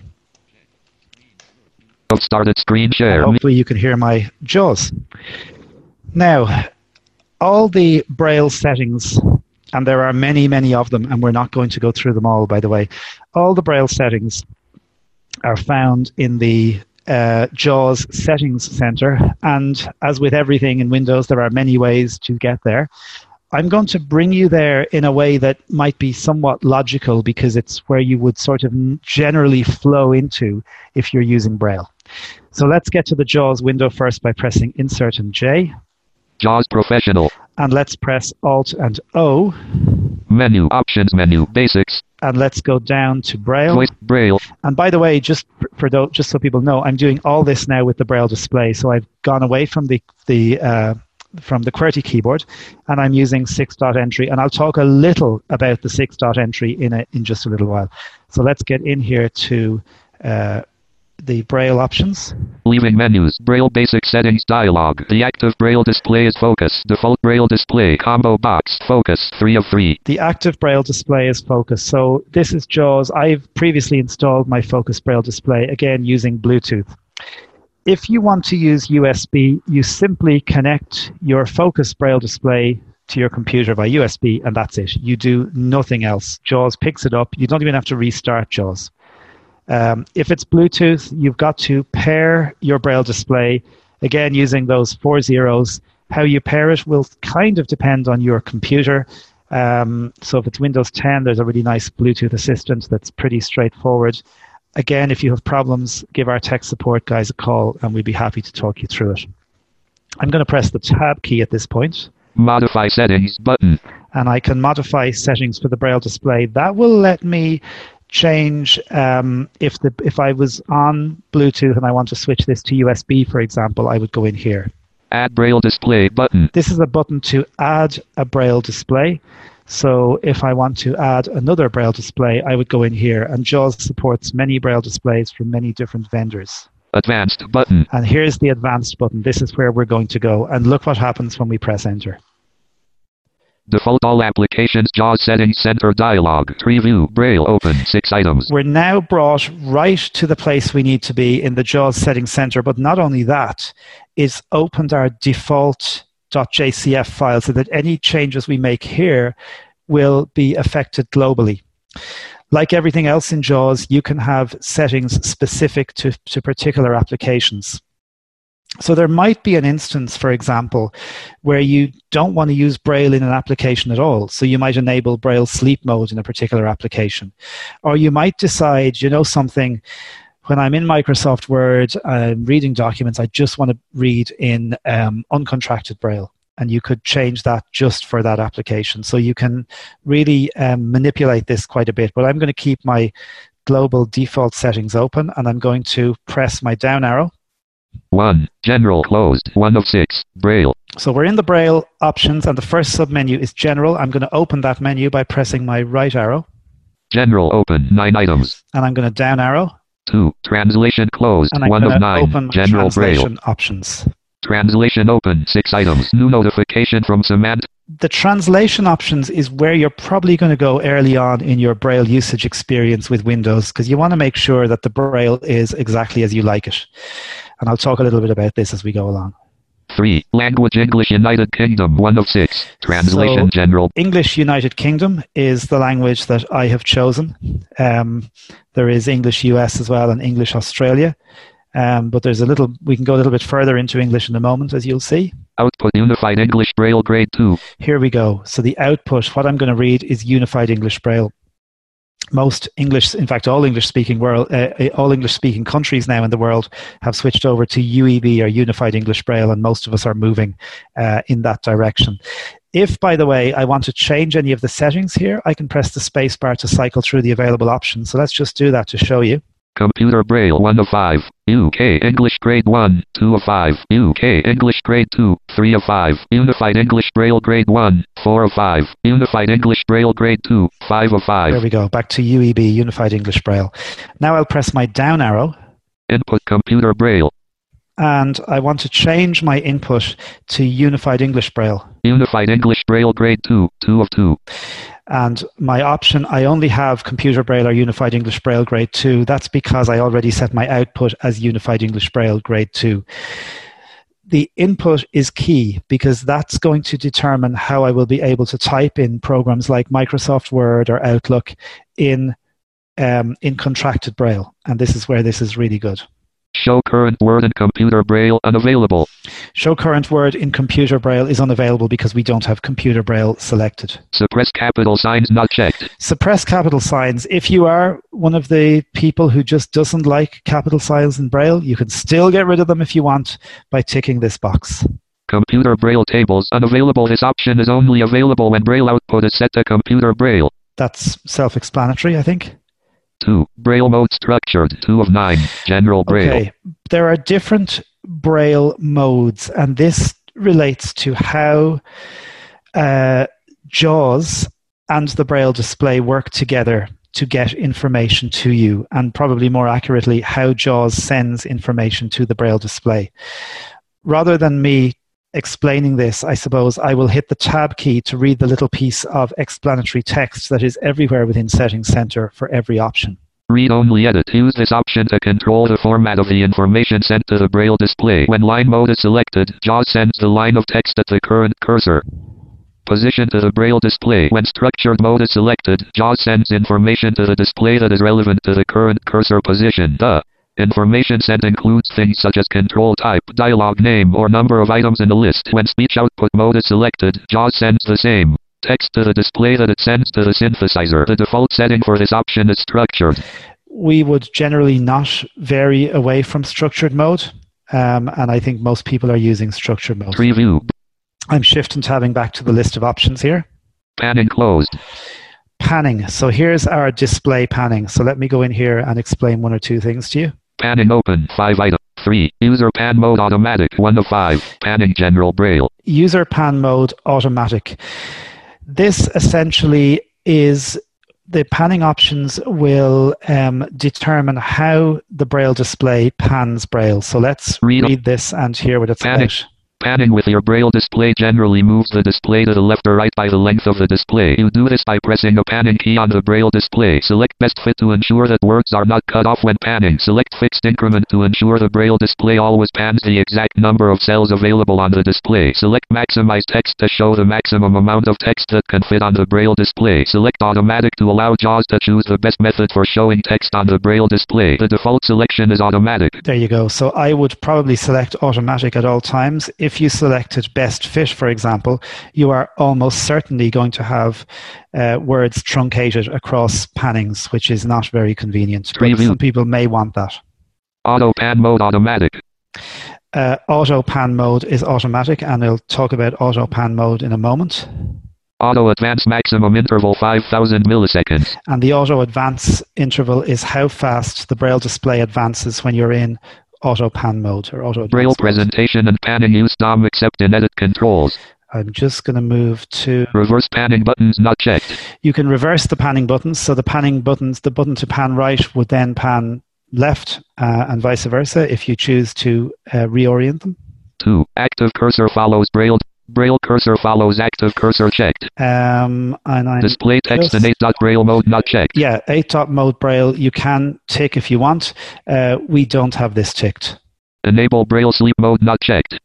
Started screen share. Hopefully you can hear my JAWS. Now, all the Braille settings, and there are many, many of them, and we're not going to go through them all, by the way. All the Braille settings are found in the uh, JAWS Settings Center, and as with everything in Windows, there are many ways to get there. I'm going to bring you there in a way that might be somewhat logical because it's where you would sort of generally flow into if you're using Braille. So let's get to the JAWS window first by pressing Insert and J. JAWS Professional. And let's press Alt and O. Menu, Options menu, Basics. And let's go down to Braille. Voice, Braille. And by the way, just for those, just so people know, I'm doing all this now with the Braille display. So I've gone away from the the uh, from the QWERTY keyboard, and I'm using six-dot entry. And I'll talk a little about the six-dot entry in a, in just a little while. So let's get in here to uh, the Braille options. Leaving menus. Braille basic settings dialog. The active Braille display is focus. Default Braille display combo box. Focus three of three. The active Braille display is focus. So this is JAWS. I've previously installed my Focus Braille display, again using Bluetooth. If you want to use U S B, you simply connect your Focus Braille display to your computer by U S B, and that's it. You do nothing else. JAWS picks it up. You don't even have to restart JAWS. Um, if it's Bluetooth, you've got to pair your Braille display, again using those four zeros. How you pair it will kind of depend on your computer. Um, so if it's Windows ten, there's a really nice Bluetooth assistant that's pretty straightforward. Again, if you have problems, give our tech support guys a call and we'd be happy to talk you through it. I'm going to press the Tab key at this point. Modify settings button. And I can modify settings for the Braille display. That will let me change um, if the if I was on Bluetooth and I want to switch this to U S B, for example, I would go in here. Add Braille display button. This is a button to add a Braille display. So if I want to add another Braille display, I would go in here, and JAWS supports many Braille displays from many different vendors. Advanced button. And here's the advanced button. This is where we're going to go. And look what happens when we press enter. Default all applications JAWS settings center dialog. Preview Braille open six items. We're now brought right to the place we need to be in the JAWS settings center. But not only that, it's opened our default .jcf file so that any changes we make here will be affected globally. Like everything else in JAWS, you can have settings specific to, to particular applications. So there might be an instance, for example, where you don't want to use Braille in an application at all. So you might enable Braille sleep mode in a particular application. Or you might decide, you know something, when I'm in Microsoft Word, I'm reading documents, I just want to read in um, uncontracted Braille. And you could change that just for that application. So you can really um, manipulate this quite a bit. But I'm going to keep my global default settings open, and I'm going to press my down arrow. One, General closed, one of six, Braille. So we're in the Braille options, and the first submenu is General. I'm going to open that menu by pressing my right arrow. General open, nine items. And I'm going to down arrow. Two, Translation closed, and I'm one going of to nine, open my General translation Braille. options. Translation open, six items. New notification from Samantha. The translation options is where you're probably going to go early on in your Braille usage experience with Windows, because you want to make sure that the Braille is exactly as you like it. And I'll talk a little bit about this as we go along. Three, Language English United Kingdom, one of six. Translation So, General. English United Kingdom is the language that I have chosen. Um, there is English U S as well and English Australia. Um, but there's a little, we can go a little bit further into English in a moment, as you'll see. Output Unified English Braille Grade two. Here we go. So the output, what I'm going to read is Unified English Braille. Most English, in fact, all English-speaking world, uh, all English-speaking countries now in the world have switched over to U E B or Unified English Braille, and most of us are moving uh, in that direction. If, by the way, I want to change any of the settings here, I can press the space bar to cycle through the available options. So let's just do that to show you. Computer Braille one of five. U K English Grade one, two of five. U K English Grade two, three of five. Unified English Braille Grade one, four of five. Unified English Braille Grade two, five of five. There we go. Back to U E B, Unified English Braille. Now I'll press my down arrow. Input Computer Braille. And I want to change my input to Unified English Braille. Unified English Braille Grade two, two of two. And my option, I only have Computer Braille or Unified English Braille Grade two. That's because I already set my output as Unified English Braille Grade two. The input is key because that's going to determine how I will be able to type in programs like Microsoft Word or Outlook in, um, in contracted Braille. And this is where this is really good. Show current Word and Computer Braille unavailable. Show current Word in Computer Braille is unavailable because we don't have Computer Braille selected. Suppress capital signs not checked. Suppress capital signs. If you are one of the people who just doesn't like capital signs in Braille, you can still get rid of them if you want by ticking this box. Computer Braille tables unavailable. This option is only available when Braille output is set to Computer Braille. That's self-explanatory, I think. Two, Braille mode structured, two of nine, General Braille. Okay, there are different Braille modes, and this relates to how uh, JAWS and the Braille display work together to get information to you, and probably more accurately, how JAWS sends information to the Braille display. Rather than me explaining this, I suppose I will hit the Tab key to read the little piece of explanatory text that is everywhere within Settings Center for every option. Read only edit. Use this option to control the format of the information sent to the Braille display. When line mode is selected, JAWS sends the line of text at the current cursor position to the Braille display. When structured mode is selected, JAWS sends information to the display that is relevant to the current cursor position. The information sent includes things such as control type, dialog name, or number of items in the list. When speech output mode is selected, JAWS sends the same text to the display that it sends to the synthesizer. The default setting for this option is structured. We would generally not vary away from structured mode, um, and I think most people are using structured mode. Preview. I'm shifting tabbing back to the list of options here. Panning closed. Panning. So here's our display panning. So let me go in here and explain one or two things to you. Panning open, five item. Three, user pan mode automatic, one of five. Panning General Braille. User pan mode automatic. This essentially is the panning options will um, determine how the Braille display pans Braille. So let's read, read this and hear what it's Panning. about. Panning with your Braille display generally moves the display to the left or right by the length of the display. You do this by pressing a panning key on the Braille display. Select best fit to ensure that words are not cut off when panning. Select fixed increment to ensure the Braille display always pans the exact number of cells available on the display. Select maximize text to show the maximum amount of text that can fit on the Braille display. Select automatic to allow JAWS to choose the best method for showing text on the Braille display. The default selection is automatic. There you go. So I would probably select automatic at all times. If If you selected best fit, for example, you are almost certainly going to have uh, words truncated across pannings, which is not very convenient. But some people may want that. Auto pan mode automatic. Uh, auto pan mode is automatic, and I'll talk about auto pan mode in a moment. Auto advance maximum interval five thousand milliseconds. And the auto advance interval is how fast the Braille display advances when you're in auto pan mode or auto Braille presentation and panning use D O M except in edit controls. I'm just going to move to reverse panning buttons not checked. You can reverse the panning buttons. So the panning buttons, the button to pan right would then pan left uh, and vice versa if you choose to uh, reorient them. Two, active cursor follows Braille. Braille cursor follows active cursor checked. Um, and I'm Display text just, in eight dot Braille mode not checked. Yeah, eight dot mode Braille you can tick if you want. Uh, we don't have this ticked. Enable Braille sleep mode not checked.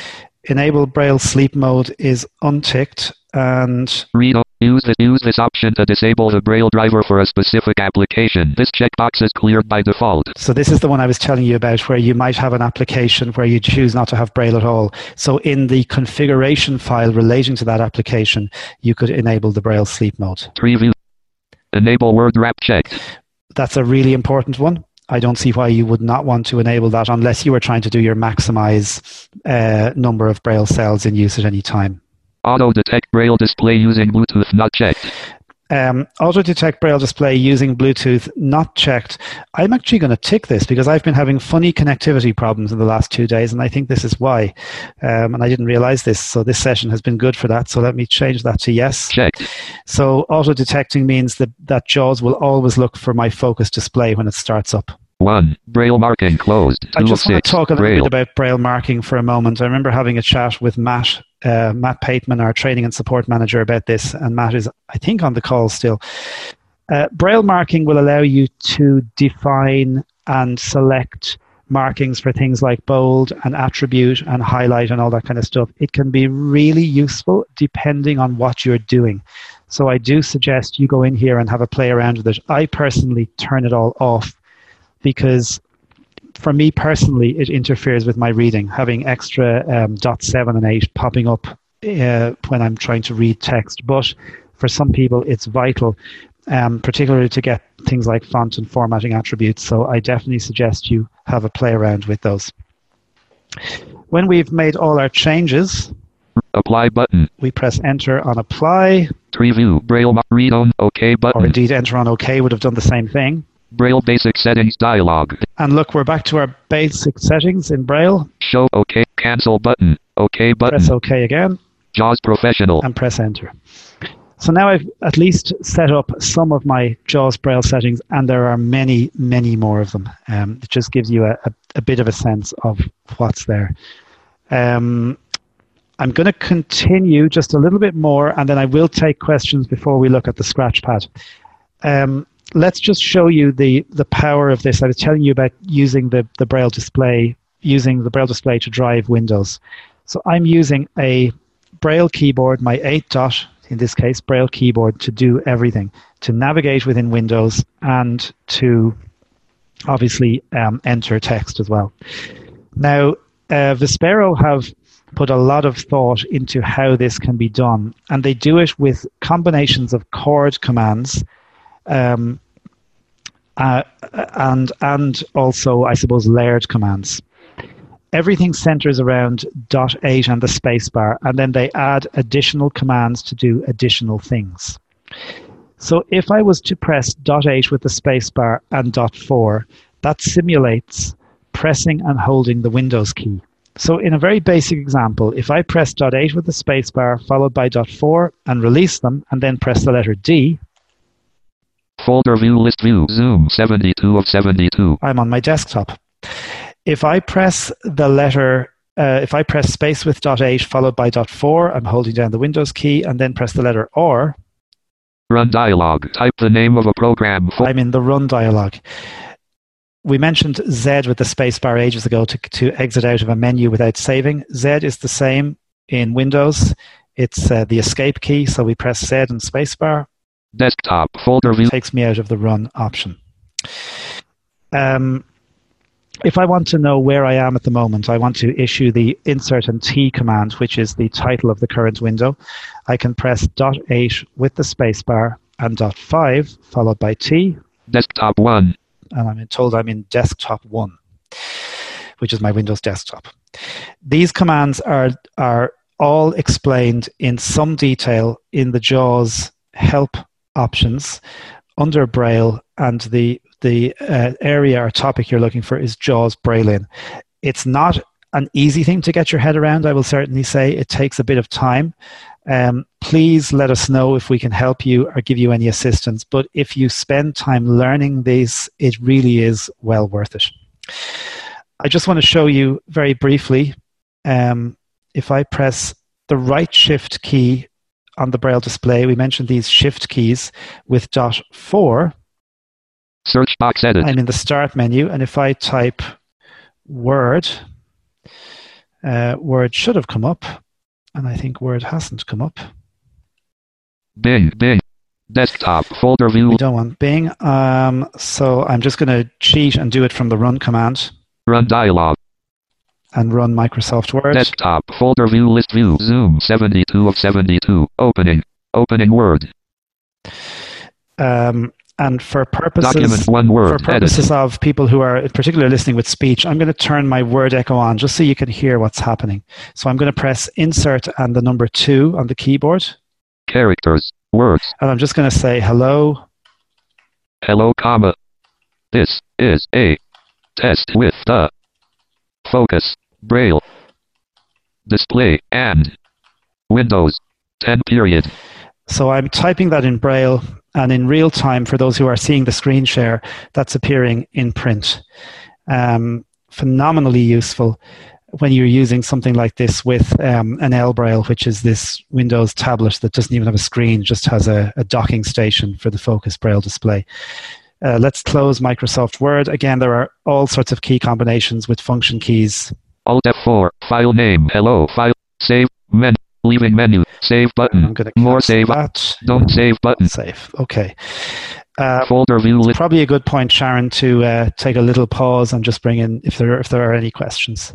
Enable Braille sleep mode is unticked. And read use this, use this option to disable the Braille driver for a specific application. This checkbox is cleared by default. So this is the one I was telling you about, where you might have an application where you choose not to have Braille at all. So in the configuration file relating to that application, you could enable the Braille sleep mode. Preview. Enable word wrap checked. That's a really important one. I don't see why you would not want to enable that unless you were trying to do your maximize uh, number of Braille cells in use at any time. Auto detect Braille display using Bluetooth not checked. Um, auto detect Braille display using Bluetooth not checked. I'm actually going to tick this because I've been having funny connectivity problems in the last two days, and I think this is why. Um, and I didn't realize this, so this session has been good for that. So let me change that to yes. Checked. So auto detecting means that, that JAWS will always look for my focus display when it starts up. One, Braille marking closed. I just want to talk a little Braille. bit about Braille marking for a moment. I remember having a chat with Matt, uh, Matt Pateman, our training and support manager, about this, and Matt is, I think, on the call still. Uh, Braille marking will allow you to define and select markings for things like bold and attribute and highlight and all that kind of stuff. It can be really useful depending on what you're doing. So I do suggest you go in here and have a play around with it. I personally turn it all off, because for me personally, it interferes with my reading, having extra um, dot seven and eight popping up uh, when I'm trying to read text. But for some people, it's vital, um, particularly to get things like font and formatting attributes. So I definitely suggest you have a play around with those. When we've made all our changes, apply button. We press enter on apply. Preview Braille read on OK button. Or indeed enter on OK would have done the same thing. Braille basic settings dialog. And look, we're back to our basic settings in Braille. Show OK. Cancel button. OK button. Press OK again. JAWS Professional. And press enter. So now I've at least set up some of my JAWS Braille settings, and there are many, many more of them. Um, it just gives you a, a, a bit of a sense of what's there. Um, I'm going to continue just a little bit more, and then I will take questions before we look at the scratch pad. Um, Let's just show you the, the power of this. I was telling you about using the, the Braille display, using the Braille display to drive Windows. So I'm using a Braille keyboard, my eight dot, in this case, Braille keyboard, to do everything, to navigate within Windows and to obviously um, enter text as well. Now, uh, Vispero have put a lot of thought into how this can be done, and they do it with combinations of chord commands, Um, uh, and and also, I suppose, layered commands. Everything centers around dot eight and the spacebar, and then they add additional commands to do additional things. So if I was to press dot eight with the spacebar and dot four, that simulates pressing and holding the Windows key. So in a very basic example, if I press dot eight with the spacebar followed by dot four and release them, and then press the letter D, Folder view, list view, zoom seventy-two of seventy-two. I'm on my desktop. If I press the letter, uh, if I press space with dot eight followed by dot four, I'm holding down the Windows key and then press the letter R. Run dialog. Type the name of a program. I'm in the run dialog. We mentioned Z with the space bar ages ago to, to exit out of a menu without saving. Z is the same in Windows. It's uh, the escape key, so we press Z and space bar. Desktop folder view. Takes me out of the run option. Um, if I want to know where I am at the moment, I want to issue the insert and T command, which is the title of the current window. I can press dot eight with the space bar and dot five followed by T. Desktop one. And I'm told I'm in desktop one, which is my Windows desktop. These commands are are all explained in some detail in the JAWS help options under Braille, and the the uh, area or topic you're looking for is JAWS Braille-In. It's not an easy thing to get your head around, I will certainly say. It takes a bit of time. Um, please let us know if we can help you or give you any assistance. But if you spend time learning these, it really is well worth it. I just want to show you very briefly, um, if I press the right shift key on the Braille display, we mentioned these shift keys with dot four. Search box edit. I'm in the start menu, and if I type Word, uh, Word should have come up. And I think Word hasn't come up. Bing, Bing. Desktop folder view. We don't want Bing. Um, so I'm just going to cheat and do it from the run command. Run dialog. And run Microsoft Word. Desktop folder view, list view, zoom seventy-two of seventy-two. Opening. Opening Word. Um, and for purposes, Document one word, for purposes of people who are particularly listening with speech, I'm going to turn my Word Echo on just so you can hear what's happening. So I'm going to press Insert and the number two on the keyboard. Characters, words. And I'm just going to say hello. Hello, comma. This is a test with the focus, Braille, display, and Windows ten period. So I'm typing that in Braille, and in real time, for those who are seeing the screen share, that's appearing in print. Um, phenomenally useful when you're using something like this with um, an L Braille, which is this Windows tablet that doesn't even have a screen, just has a, a docking station for the Focus Braille display. Uh, let's close Microsoft Word. Again, there are all sorts of key combinations with function keys. Alt F four, file name, hello, file, save, menu. Leaving menu. Save button. I'm going to More save. That. Don't save button. Save. Okay. Uh, Folder view. It's probably a good point, Sharon, to uh, take a little pause and just bring in if there if there are any questions.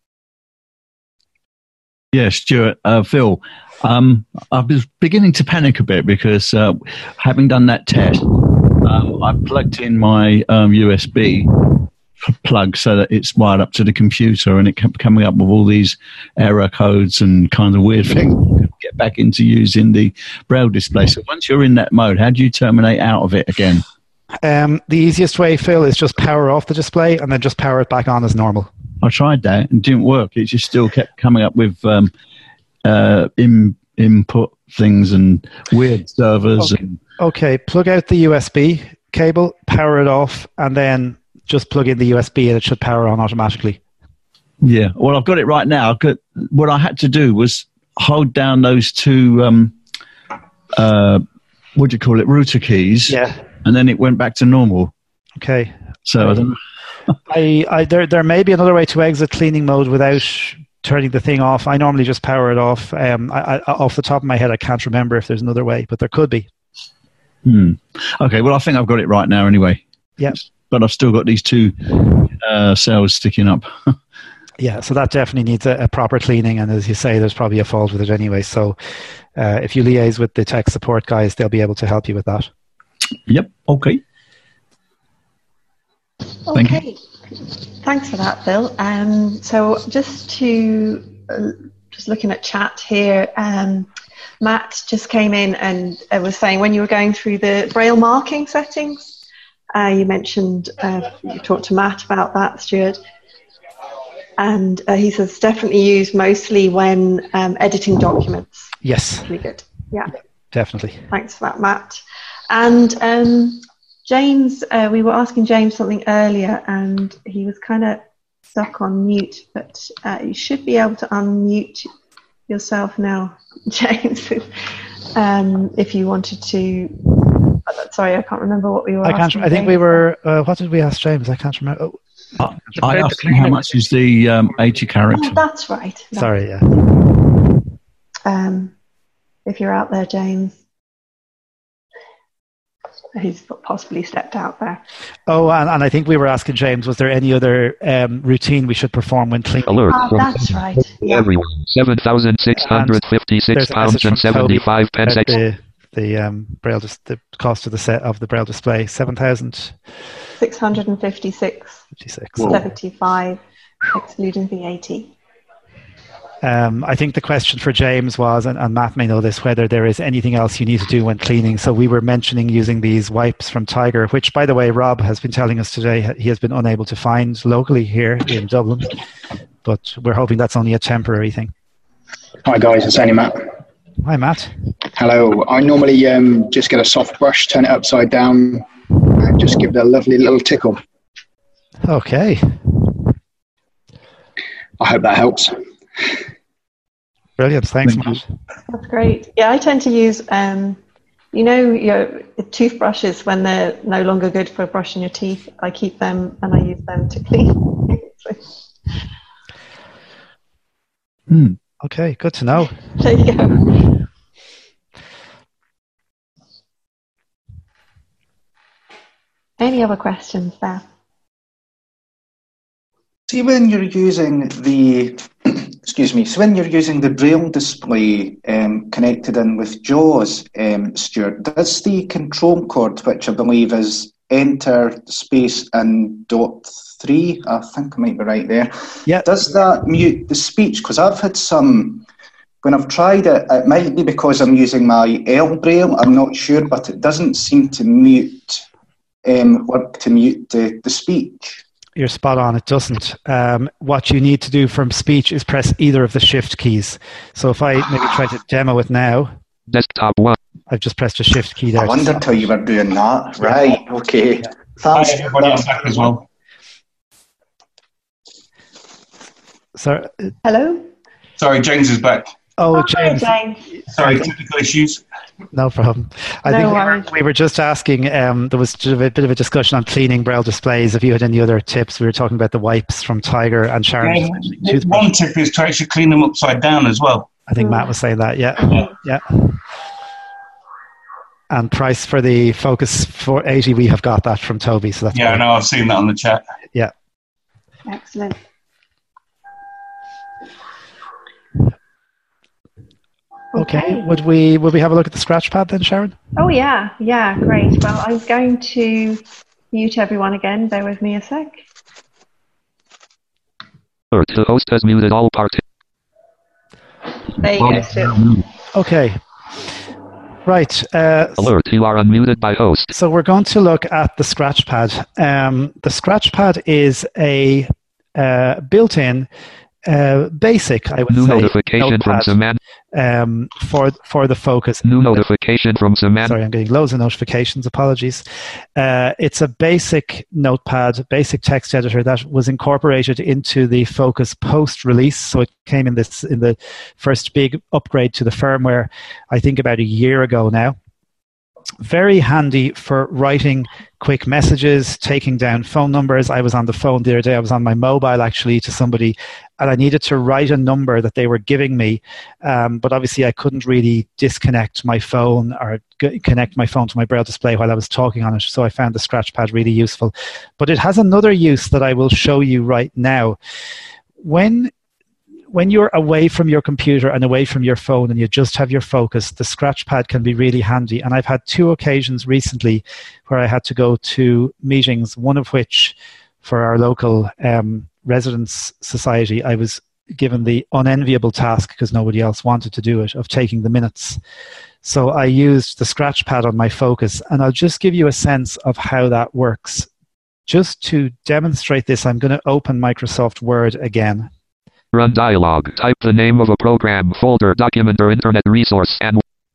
Yeah, Stuart, uh, Phil. Um, I was beginning to panic a bit because uh, having done that test, um, I plugged in my um, U S B plug so that it's wired up to the computer, and it kept coming up with all these error codes and kind of weird things to get back into using the Braille display. So once you're in that mode, how do you terminate out of it again? Um, the easiest way, Phil, is just power off the display and then just power it back on as normal. I tried that and it didn't work. It just still kept coming up with um, uh, in, input things and weird servers. Okay. And okay, plug out the U S B cable, power it off, and then just plug in the U S B and it should power on automatically. Yeah, well, I've got it right now. I've got, what I had to do was hold down those two, um, uh, what do you call it, router keys. Yeah. And then it went back to normal. Okay. So I don't know. I, I there there may be another way to exit cleaning mode without turning the thing off. I normally just power it off. Um, I, I, off the top of my head, I can't remember if there's another way, but there could be. Hmm. Okay, well, I think I've got it right now anyway. Yeah. But I've still got these two uh, cells sticking up. Yeah, so that definitely needs a, a proper cleaning, and as you say, there's probably a fault with it anyway. So uh, if you liaise with the tech support guys, they'll be able to help you with that. Yep, okay. Thank okay. you. Thanks for that, Bill. Um, so just to, uh, just looking at chat here, um, Matt just came in and uh, was saying when you were going through the Braille marking settings, Uh, you mentioned, uh, you talked to Matt about that, Stuart. And uh, he says definitely used mostly when um, editing documents. Yes. Really good. Yeah. Definitely. Thanks for that, Matt. And um, James, uh, we were asking James something earlier, and he was kind of stuck on mute, but uh, you should be able to unmute yourself now, James, um, if you wanted to. Sorry, I can't remember what we were. I can't. I think James. we were. Uh, what did we ask James? I can't remember. Oh. I, I asked him how much is the um, eighty character. Oh, that's right. That's Sorry, yeah. Um, if you're out there, James. He's possibly stepped out there. Oh, and, and I think we were asking James, was there any other um, routine we should perform when cleaning? Alert. Oh, that's right. Yeah. Everyone. seven thousand six hundred fifty-six pounds and seventy-five pence. The, the um, braille, dis- the cost of the set of the braille display, seven thousand six hundred fifty-six. fifty-six. seventy-five, excluding V A T. Um, I think the question for James was, and, and Matt may know this, whether there is anything else you need to do when cleaning. So we were mentioning using these wipes from Tiger, which, by the way, Rob has been telling us today he has been unable to find locally here in Dublin. But we're hoping that's only a temporary thing. Hi guys, it's only Matt. Hi Matt. Hello. I normally um, just get a soft brush, turn it upside down, and just give it a lovely little tickle. Okay. I hope that helps. Brilliant. Thanks, Matt. That's great. Yeah, I tend to use, um, you know, your toothbrushes when they're no longer good for brushing your teeth. I keep them and I use them to clean. Hmm. Okay, good to know. There you go. Any other questions there? See, when you're using the, excuse me, so when you're using the braille display um, connected in with JAWS, um, Stuart, does the control cord, which I believe is enter space and dot three, I think I might be right there, yeah. Does that mute the speech? Because I've had some, when I've tried it, it might be because I'm using my L braille, I'm not sure, but it doesn't seem to mute, um, work to mute the, the speech. You're spot on, it doesn't. Um, what you need to do from speech is press either of the shift keys. So if I maybe try to demo it now. Desktop one. I've just pressed a shift key there. I wondered how you were doing that. Right, okay. Thanks. Hi, everybody, I'm back as well. Sorry. Hello? Sorry, James is back. Oh, Oh, James. hi, James. Sorry, technical issues. No problem. I No think we were, worries. we were just asking, um, there was a bit of a discussion on cleaning braille displays. If you had any other tips, we were talking about the wipes from Tiger and Sharon. Yeah, was mentioning toothbrush. one tip is to actually clean them upside down as well. I think Matt was saying that, yeah. Yeah. And price for the Focus four eighty, we have got that from Toby. So that's Yeah, I great. know, I've seen that on the chat. Yeah. Excellent. Okay. Would we would we have a look at the scratch pad then, Sharon? Oh, yeah. Yeah, great. Well, I'm going to mute everyone again. Bear with me a sec. Alert. The host has muted all parties. There you go, Stu. Okay. Right. Uh, Alert. You are unmuted by host. So we're going to look at the scratch pad. Um, the scratch pad is a uh, built-in uh, basic, I would New say, notification from notepad, Samantha. um, for for the Focus. New notification from Samantha. Sorry, I'm getting loads of notifications. Apologies. Uh, it's a basic notepad, basic text editor that was incorporated into the Focus post-release. So it came in this in the first big upgrade to the firmware, I think about a year ago now. Very handy for writing quick messages, taking down phone numbers. I was on the phone the other day. I was on my mobile actually to somebody, and I needed to write a number that they were giving me. Um, but obviously, I couldn't really disconnect my phone or g- connect my phone to my braille display while I was talking on it. So I found the scratch pad really useful. But it has another use that I will show you right now. When When you're away from your computer and away from your phone and you just have your Focus, the scratch pad can be really handy. And I've had two occasions recently where I had to go to meetings, one of which for our local um, residents society, I was given the unenviable task, because nobody else wanted to do it, of taking the minutes. So I used the scratch pad on my Focus, and I'll just give you a sense of how that works. Just to demonstrate this, I'm going to open Microsoft Word again. Run dialog. Type the name of a program, folder, document, or internet resource, and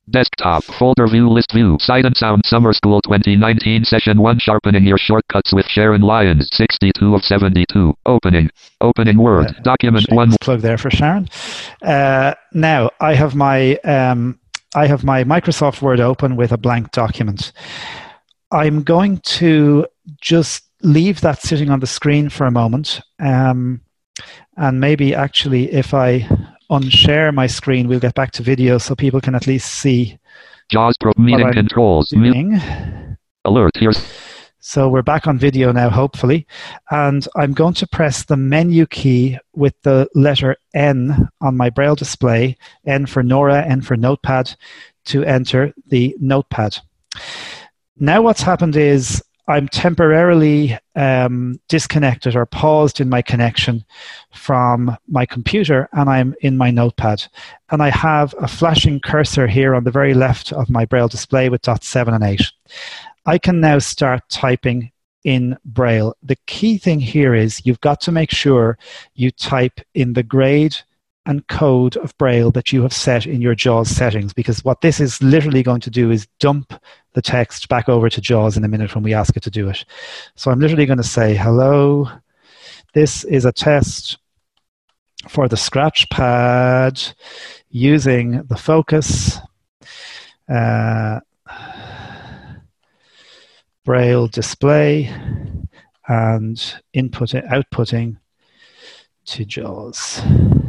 Desktop, folder view, list view, Sight and Sound Summer School twenty nineteen Session one, Sharpening Your Shortcuts with Sharon Lyons, sixty-two of seventy-two. Opening. Opening Word. Uh, Document one. Plug there for Sharon. Uh, now, I have my um, I have my Microsoft Word open with a blank document. I'm going to just leave that sitting on the screen for a moment. Um, and maybe actually if I unshare my screen, we'll get back to video so people can at least see JAWS Pro meeting controls. Doing. Alert. Here's. So we're back on video now, hopefully. And I'm going to press the menu key with the letter N on my Braille display, N for Nora, N for Notepad, to enter the Notepad. Now what's happened is I'm temporarily um, disconnected or paused in my connection from my computer, and I'm in my Notepad. And I have a flashing cursor here on the very left of my Braille display with dots seven and eight. I can now start typing in Braille. The key thing here is you've got to make sure you type in the grade and code of Braille that you have set in your JAWS settings, because what this is literally going to do is dump the text back over to JAWS in a minute when we ask it to do it. So I'm literally going to say, hello, this is a test for the scratch pad using the focus uh, Braille display and input outputting to JAWS.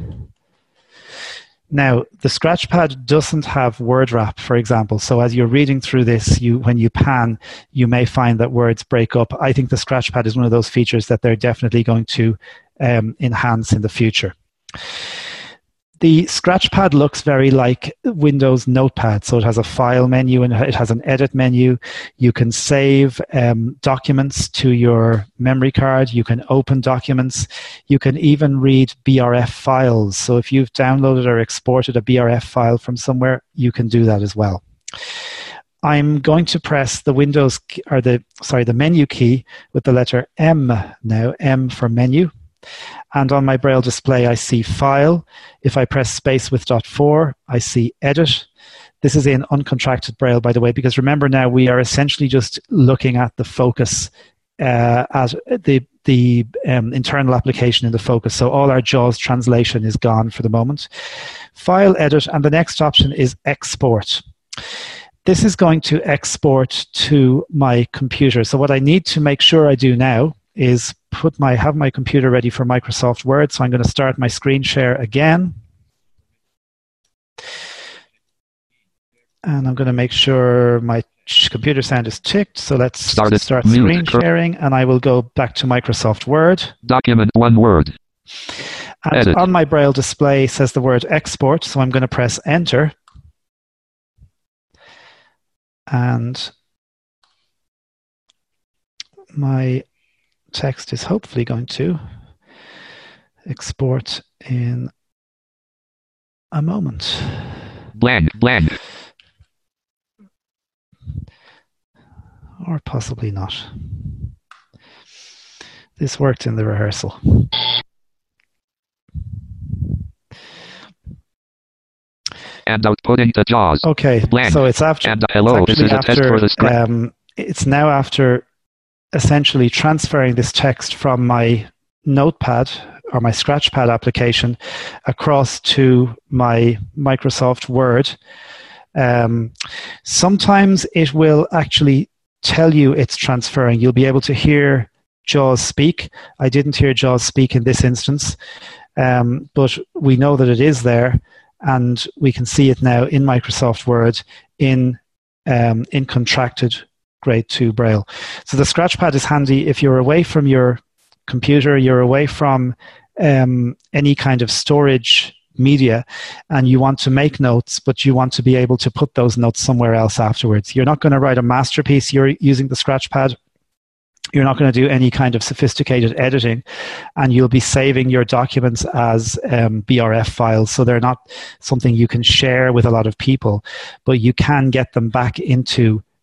Now, the Scratchpad doesn't have word wrap, for example. So as you're reading through this, you when you pan, you may find that words break up. I think the Scratchpad is one of those features that they're definitely going to um, enhance in the future. The Scratchpad looks very like Windows Notepad. So it has a file menu and it has an edit menu. You can save um, documents to your memory card. You can open documents. You can even read B R F files. So if you've downloaded or exported a B R F file from somewhere, you can do that as well. I'm going to press the Windows or the sorry the menu key with the letter M now, M for menu. And on my Braille display, I see File. If I press space with dot four, I see Edit. This is in uncontracted Braille, by the way, because remember now we are essentially just looking at the focus, uh, at the the um, internal application in the focus. So all our JAWS translation is gone for the moment. File, Edit, and the next option is Export. This is going to export to my computer. So what I need to make sure I do now is put my have my computer ready for Microsoft Word. So I'm going to start my screen share again. And I'm going to make sure my computer sound is ticked. So let's Started. start Mute. screen sharing, and I will go back to Microsoft Word. Document one word. And Edit. on my Braille display says the word export. So I'm going to press enter. And my text is hopefully going to export in a moment. Blank, blank. Or possibly not. This worked in the rehearsal. And outputting to JAWS. Okay, Blank. so it's after. And hello, it's this is a after, test for the script. um, It's now after essentially transferring this text from my Notepad or my Scratchpad application across to my Microsoft Word. Um, sometimes it will actually tell you it's transferring. You'll be able to hear JAWS speak. I didn't hear JAWS speak in this instance, um, but we know that it is there, and we can see it now in Microsoft Word in um, in contracted grade two Braille. So the Scratchpad is handy if you're away from your computer, you're away from um, any kind of storage media, and you want to make notes, but you want to be able to put those notes somewhere else afterwards. You're not going to write a masterpiece you're using the Scratchpad. You're not going to do any kind of sophisticated editing, and you'll be saving your documents as um, B R F files, so they're not something you can share with a lot of people, but you can get them back into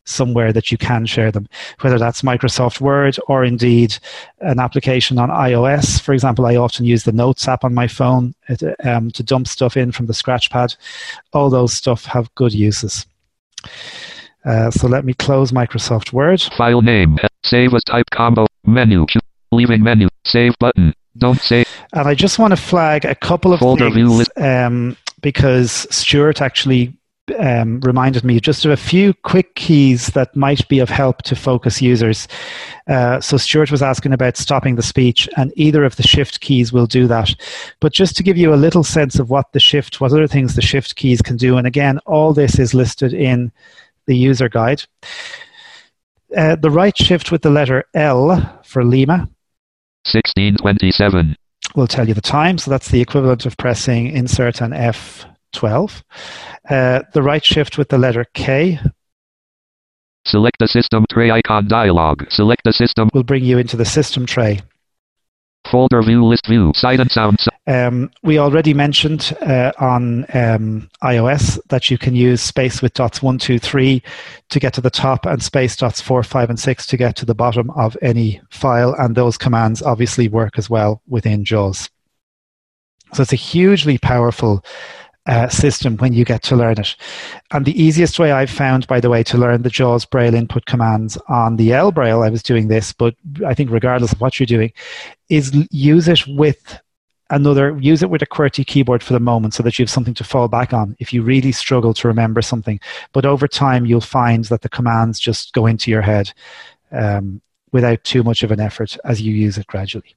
somewhere that you can share them, whether that's Microsoft Word or indeed an application on iOS. For example, I often use the Notes app on my phone um, to dump stuff in from the Scratchpad. All those stuff have good uses. Uh, so let me close Microsoft Word. File name, save as type combo, menu, leaving menu, save button, don't save. And I just want to flag a couple of Folder things um, because Stuart actually um, reminded me just of a few quick keys that might be of help to Focus users. Uh, so Stuart was asking about stopping the speech, and either of the shift keys will do that. But just to give you a little sense of what the shift, what other things the shift keys can do, and again, all this is listed in the user guide. Uh, the right shift with the letter L for Lima. sixteen twenty-seven. Will tell you the time, so that's the equivalent of pressing insert and F twelve. Uh, the right shift with the letter K. Select the system tray icon dialog. Select the system. Will bring you into the system tray. Folder view, list view, sight and sound. Um, we already mentioned uh, on um, iOS that you can use space with dots one, two, three to get to the top and space dots four, five, and six to get to the bottom of any file. And those commands obviously work as well within JAWS. So it's a hugely powerful Uh, system when you get to learn it. And the easiest way I've found, by the way, to learn the JAWS Braille input commands on the L Braille, I was doing this, but I think regardless of what you're doing, is use it with another, use it with a QWERTY keyboard for the moment so that you have something to fall back on if you really struggle to remember something. But over time, you'll find that the commands just go into your head um, without too much of an effort as you use it gradually.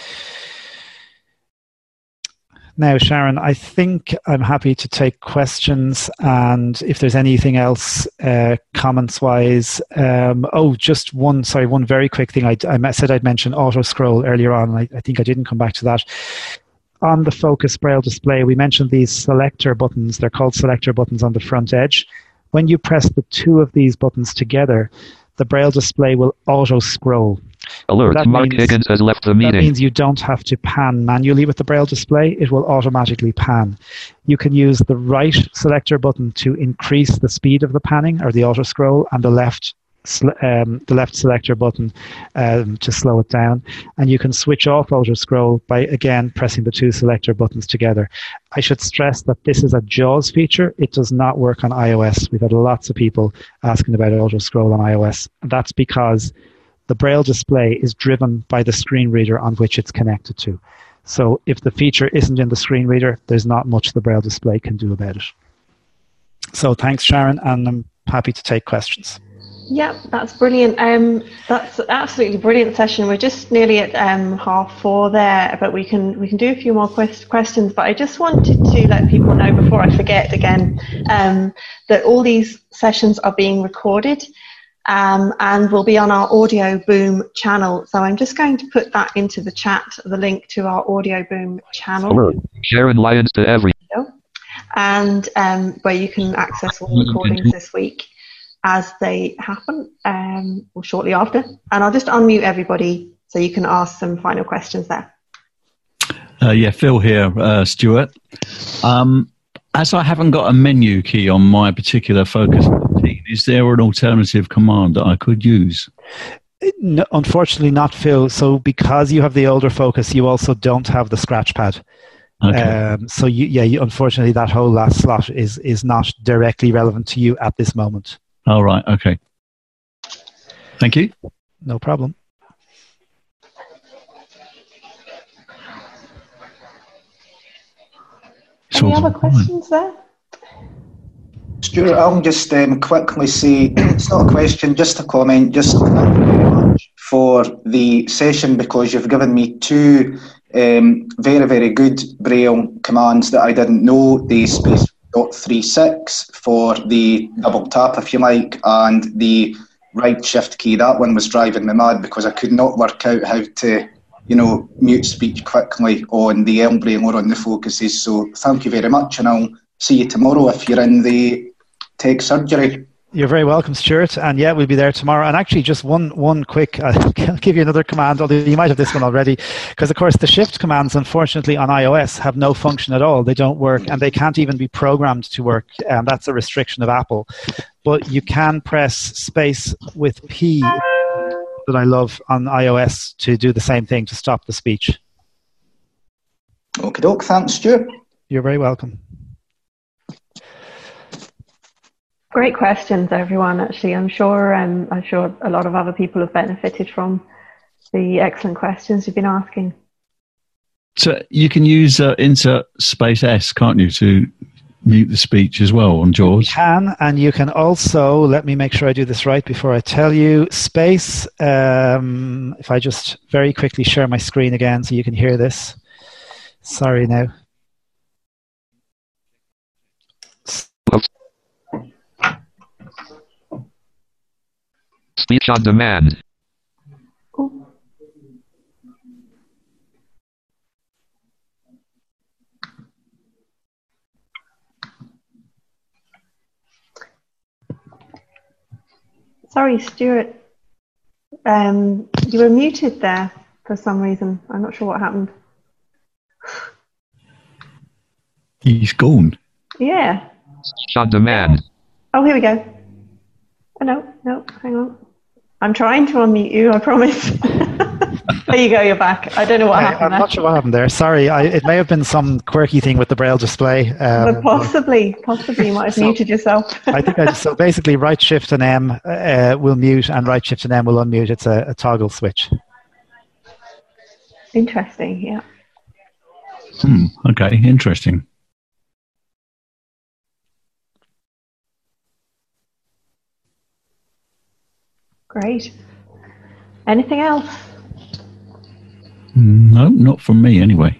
Now, Sharon, I think I'm happy to take questions, and if there's anything else uh, comments-wise. Um, oh, just one, sorry, one very quick thing. I, I said I'd mention auto-scroll earlier on, and I, I think I didn't come back to that. On the Focus Braille display, we mentioned these selector buttons. They're called selector buttons on the front edge. When you press the two of these buttons together, the Braille display will auto-scroll. Alert, That Mark means- Higgins has left the That meeting. means you don't have to pan manually with the Braille display. It will automatically pan. You can use the right selector button to increase the speed of the panning or the auto scroll, and the left sl- um, the left selector button um, to slow it down. And you can switch off auto scroll by, again, pressing the two selector buttons together. I should stress that this is a JAWS feature. It does not work on iOS. We've had lots of people asking about auto scroll on iOS. And that's because the Braille display is driven by the screen reader on which it's connected to. So if the feature isn't in the screen reader, there's not much the Braille display can do about it. So thanks, Sharon, and I'm happy to take questions. Yeah, that's brilliant. Um, that's absolutely brilliant session. We're just nearly at um, half four there, but we can we can do a few more quest- questions. But I just wanted to let people know before I forget again um, that all these sessions are being recorded. Um, and will be on our Audio Boom channel. So I'm just going to put that into the chat, the link to our Audio Boom channel. Alert, Sharon Lyons to every. And um, where you can access all the recordings this week as they happen, um, or shortly after. And I'll just unmute everybody so you can ask some final questions there. Uh, yeah, Phil here, uh, Stuart. Um, as I haven't got a menu key on my particular Focus fifteen, is there an alternative command that I could use? No, unfortunately not, Phil. So because you have the older Focus, you also don't have the Scratchpad. Okay. Um, so you, yeah, you, unfortunately that whole last slot is, is not directly relevant to you at this moment. All right, okay. Thank you. No problem. Any other questions there? Stuart, I'll just um, quickly say, it's not a question, just a comment, just thank you very much for the session, because you've given me two um, very, very good Braille commands that I didn't know, the space dot three six for the double tap, if you like, and the right shift key. That one was driving me mad because I could not work out how to, you know, mute speech quickly on the L Braille or on the Focuses. So thank you very much, and I'll see you tomorrow if you're in the tech surgery. You're very welcome, Stuart. And yeah, we'll be there tomorrow. And actually, just one one quick, I'll give you another command, although you might have this one already, because of course the shift commands, unfortunately, on iOS have no function at all. They don't work, and they can't even be programmed to work. And that's a restriction of Apple. but you can press space with P that I love on iOS to do the same thing to stop the speech. Okie doke, thanks, Stuart. You're very welcome. Great questions, everyone. Actually, I'm sure um, I'm sure a lot of other people have benefited from the excellent questions you've been asking. So you can use uh, insert space S, can't you, to mute the speech as well on JAWS? You can, and you can also, let me make sure I do this right before I tell you, space, um, if I just very quickly share my screen again so you can hear this. Sorry now. Speech on demand. Ooh. Sorry, Stuart. Um, you were muted there for some reason. I'm not sure what happened. He's gone. Yeah. Speech on demand. Oh, here we go. Oh, no, no, hang on. I'm trying to unmute you, I promise. There you go, you're back. I don't know what I, happened I'm there. not sure what happened there. Sorry, I, it may have been some quirky thing with the Braille display. Um, But possibly, possibly you might have So- muted yourself. I think I just, so basically right shift and M uh, will mute and right shift and M will unmute. It's a, a toggle switch. Interesting, yeah. Hmm, okay, interesting. Great. Anything else? No, not from me anyway.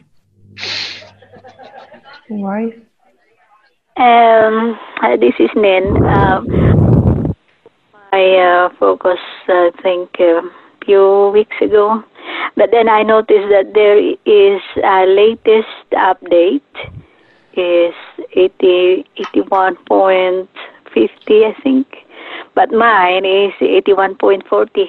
No worries. Um, uh, this is Nin. Um, I uh, focused, I think, a few weeks ago. But then I noticed that there is a latest update. Is eighty, eighty-one point fifty, I think. But mine is eighty-one point forty.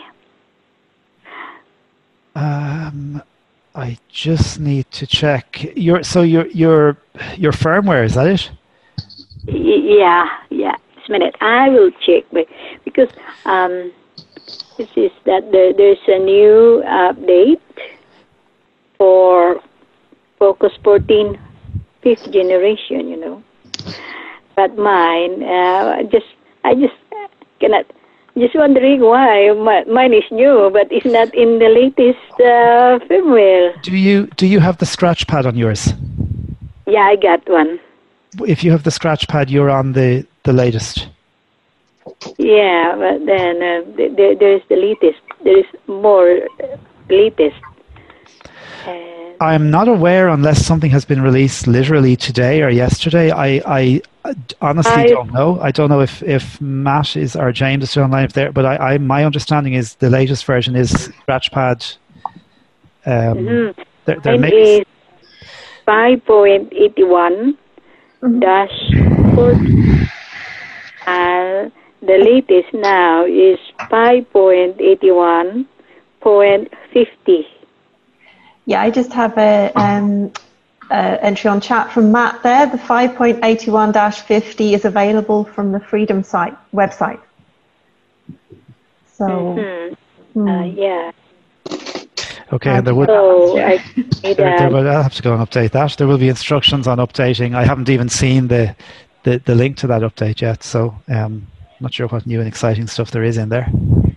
Um, I just need to check. Your so your your your firmware, is that it? Y- Yeah, yeah. Just a minute. I will check. But because um, this is that there, there's a new update for Focus fourteen fifth generation, you know. But mine, uh, just I just cannot. Just wondering why my, mine is new, but it's not in the latest uh, firmware. Do you do you have the scratch pad on yours? Yeah, I got one. If you have the scratch pad, you're on the, the latest. Yeah, but then uh, th- th- there's the latest. There is more uh, latest. Uh, I'm not aware unless something has been released literally today or yesterday. I, I honestly I- don't know. I don't know if, if Matt is or James is still online if there, but I, I my understanding is the latest version is Scratchpad. Um, mhm. there, there Mine may be, is five point eight one dash four. Uh, the latest now is five point eight one point five zero. Yeah, I just have a um, uh, entry on chat from Matt there. The five point eight one dash fifty is available from the Freedom site website. So, Mhm. hmm. Uh, yeah. okay, and there would So I need there, there a, will, I'll have to go and update that. There will be instructions on updating. I haven't even seen the, the, the link to that update yet, so um, not sure what new and exciting stuff there is in there.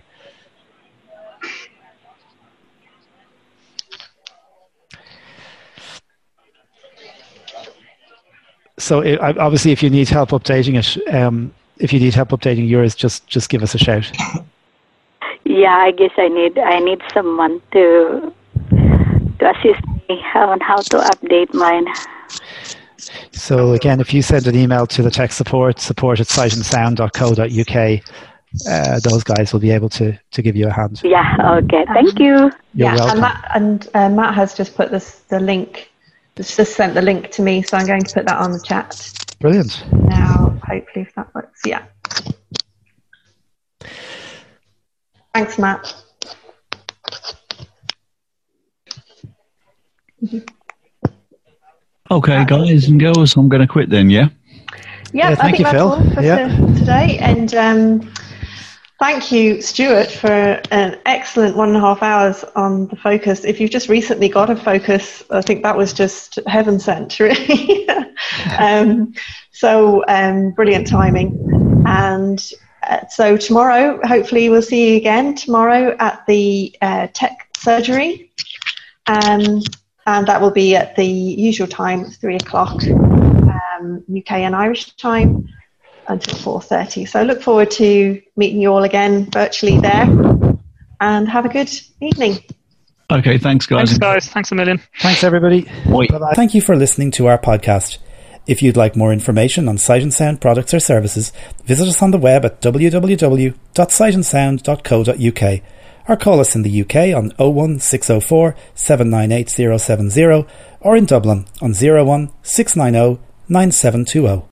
So it, I- obviously, if you need help updating it, um, if you need help updating yours, just just give us a shout. yeah, I guess I need I need someone to to assist me on how to update mine. So again, if you send an email to the tech support, support at sight and sound dot co dot uk, uh, those guys will be able to, to give you a hand. Yeah. Okay. Thank you. You're yeah, welcome. and Matt, and uh, Matt has just put this the link. It's just sent the link to me, so I'm going to put that on the chat Brilliant. now. Hopefully, if that works. Yeah. Thanks, Matt. Okay, guys and girls, I'm going to quit then, yeah? Yeah, Yeah, I thank think you, that's Phil. all for Yeah. t- today. And um, thank you, Stuart, for an excellent one and a half hours on the Focus. If you've just recently got a Focus, I think that was just heaven sent, really. um, so um, brilliant timing. And uh, so tomorrow, hopefully we'll see you again tomorrow at the uh, Tech Surgery. Um, and that will be at the usual time, three o'clock um, U K and Irish time, until four thirty. So I look forward to meeting you all again virtually there, and have a good evening. Okay, thanks, guys. Thanks, guys. Thanks a million. Thanks, everybody. Bye. Thank you for listening to our podcast. If you'd like more information on Sight and Sound products or services, visit us on the web at w w w dot sight and sound dot co dot u k or call us in the U K on oh one six oh four seven nine eight oh seven oh or in Dublin on oh one six nine oh nine seven two oh.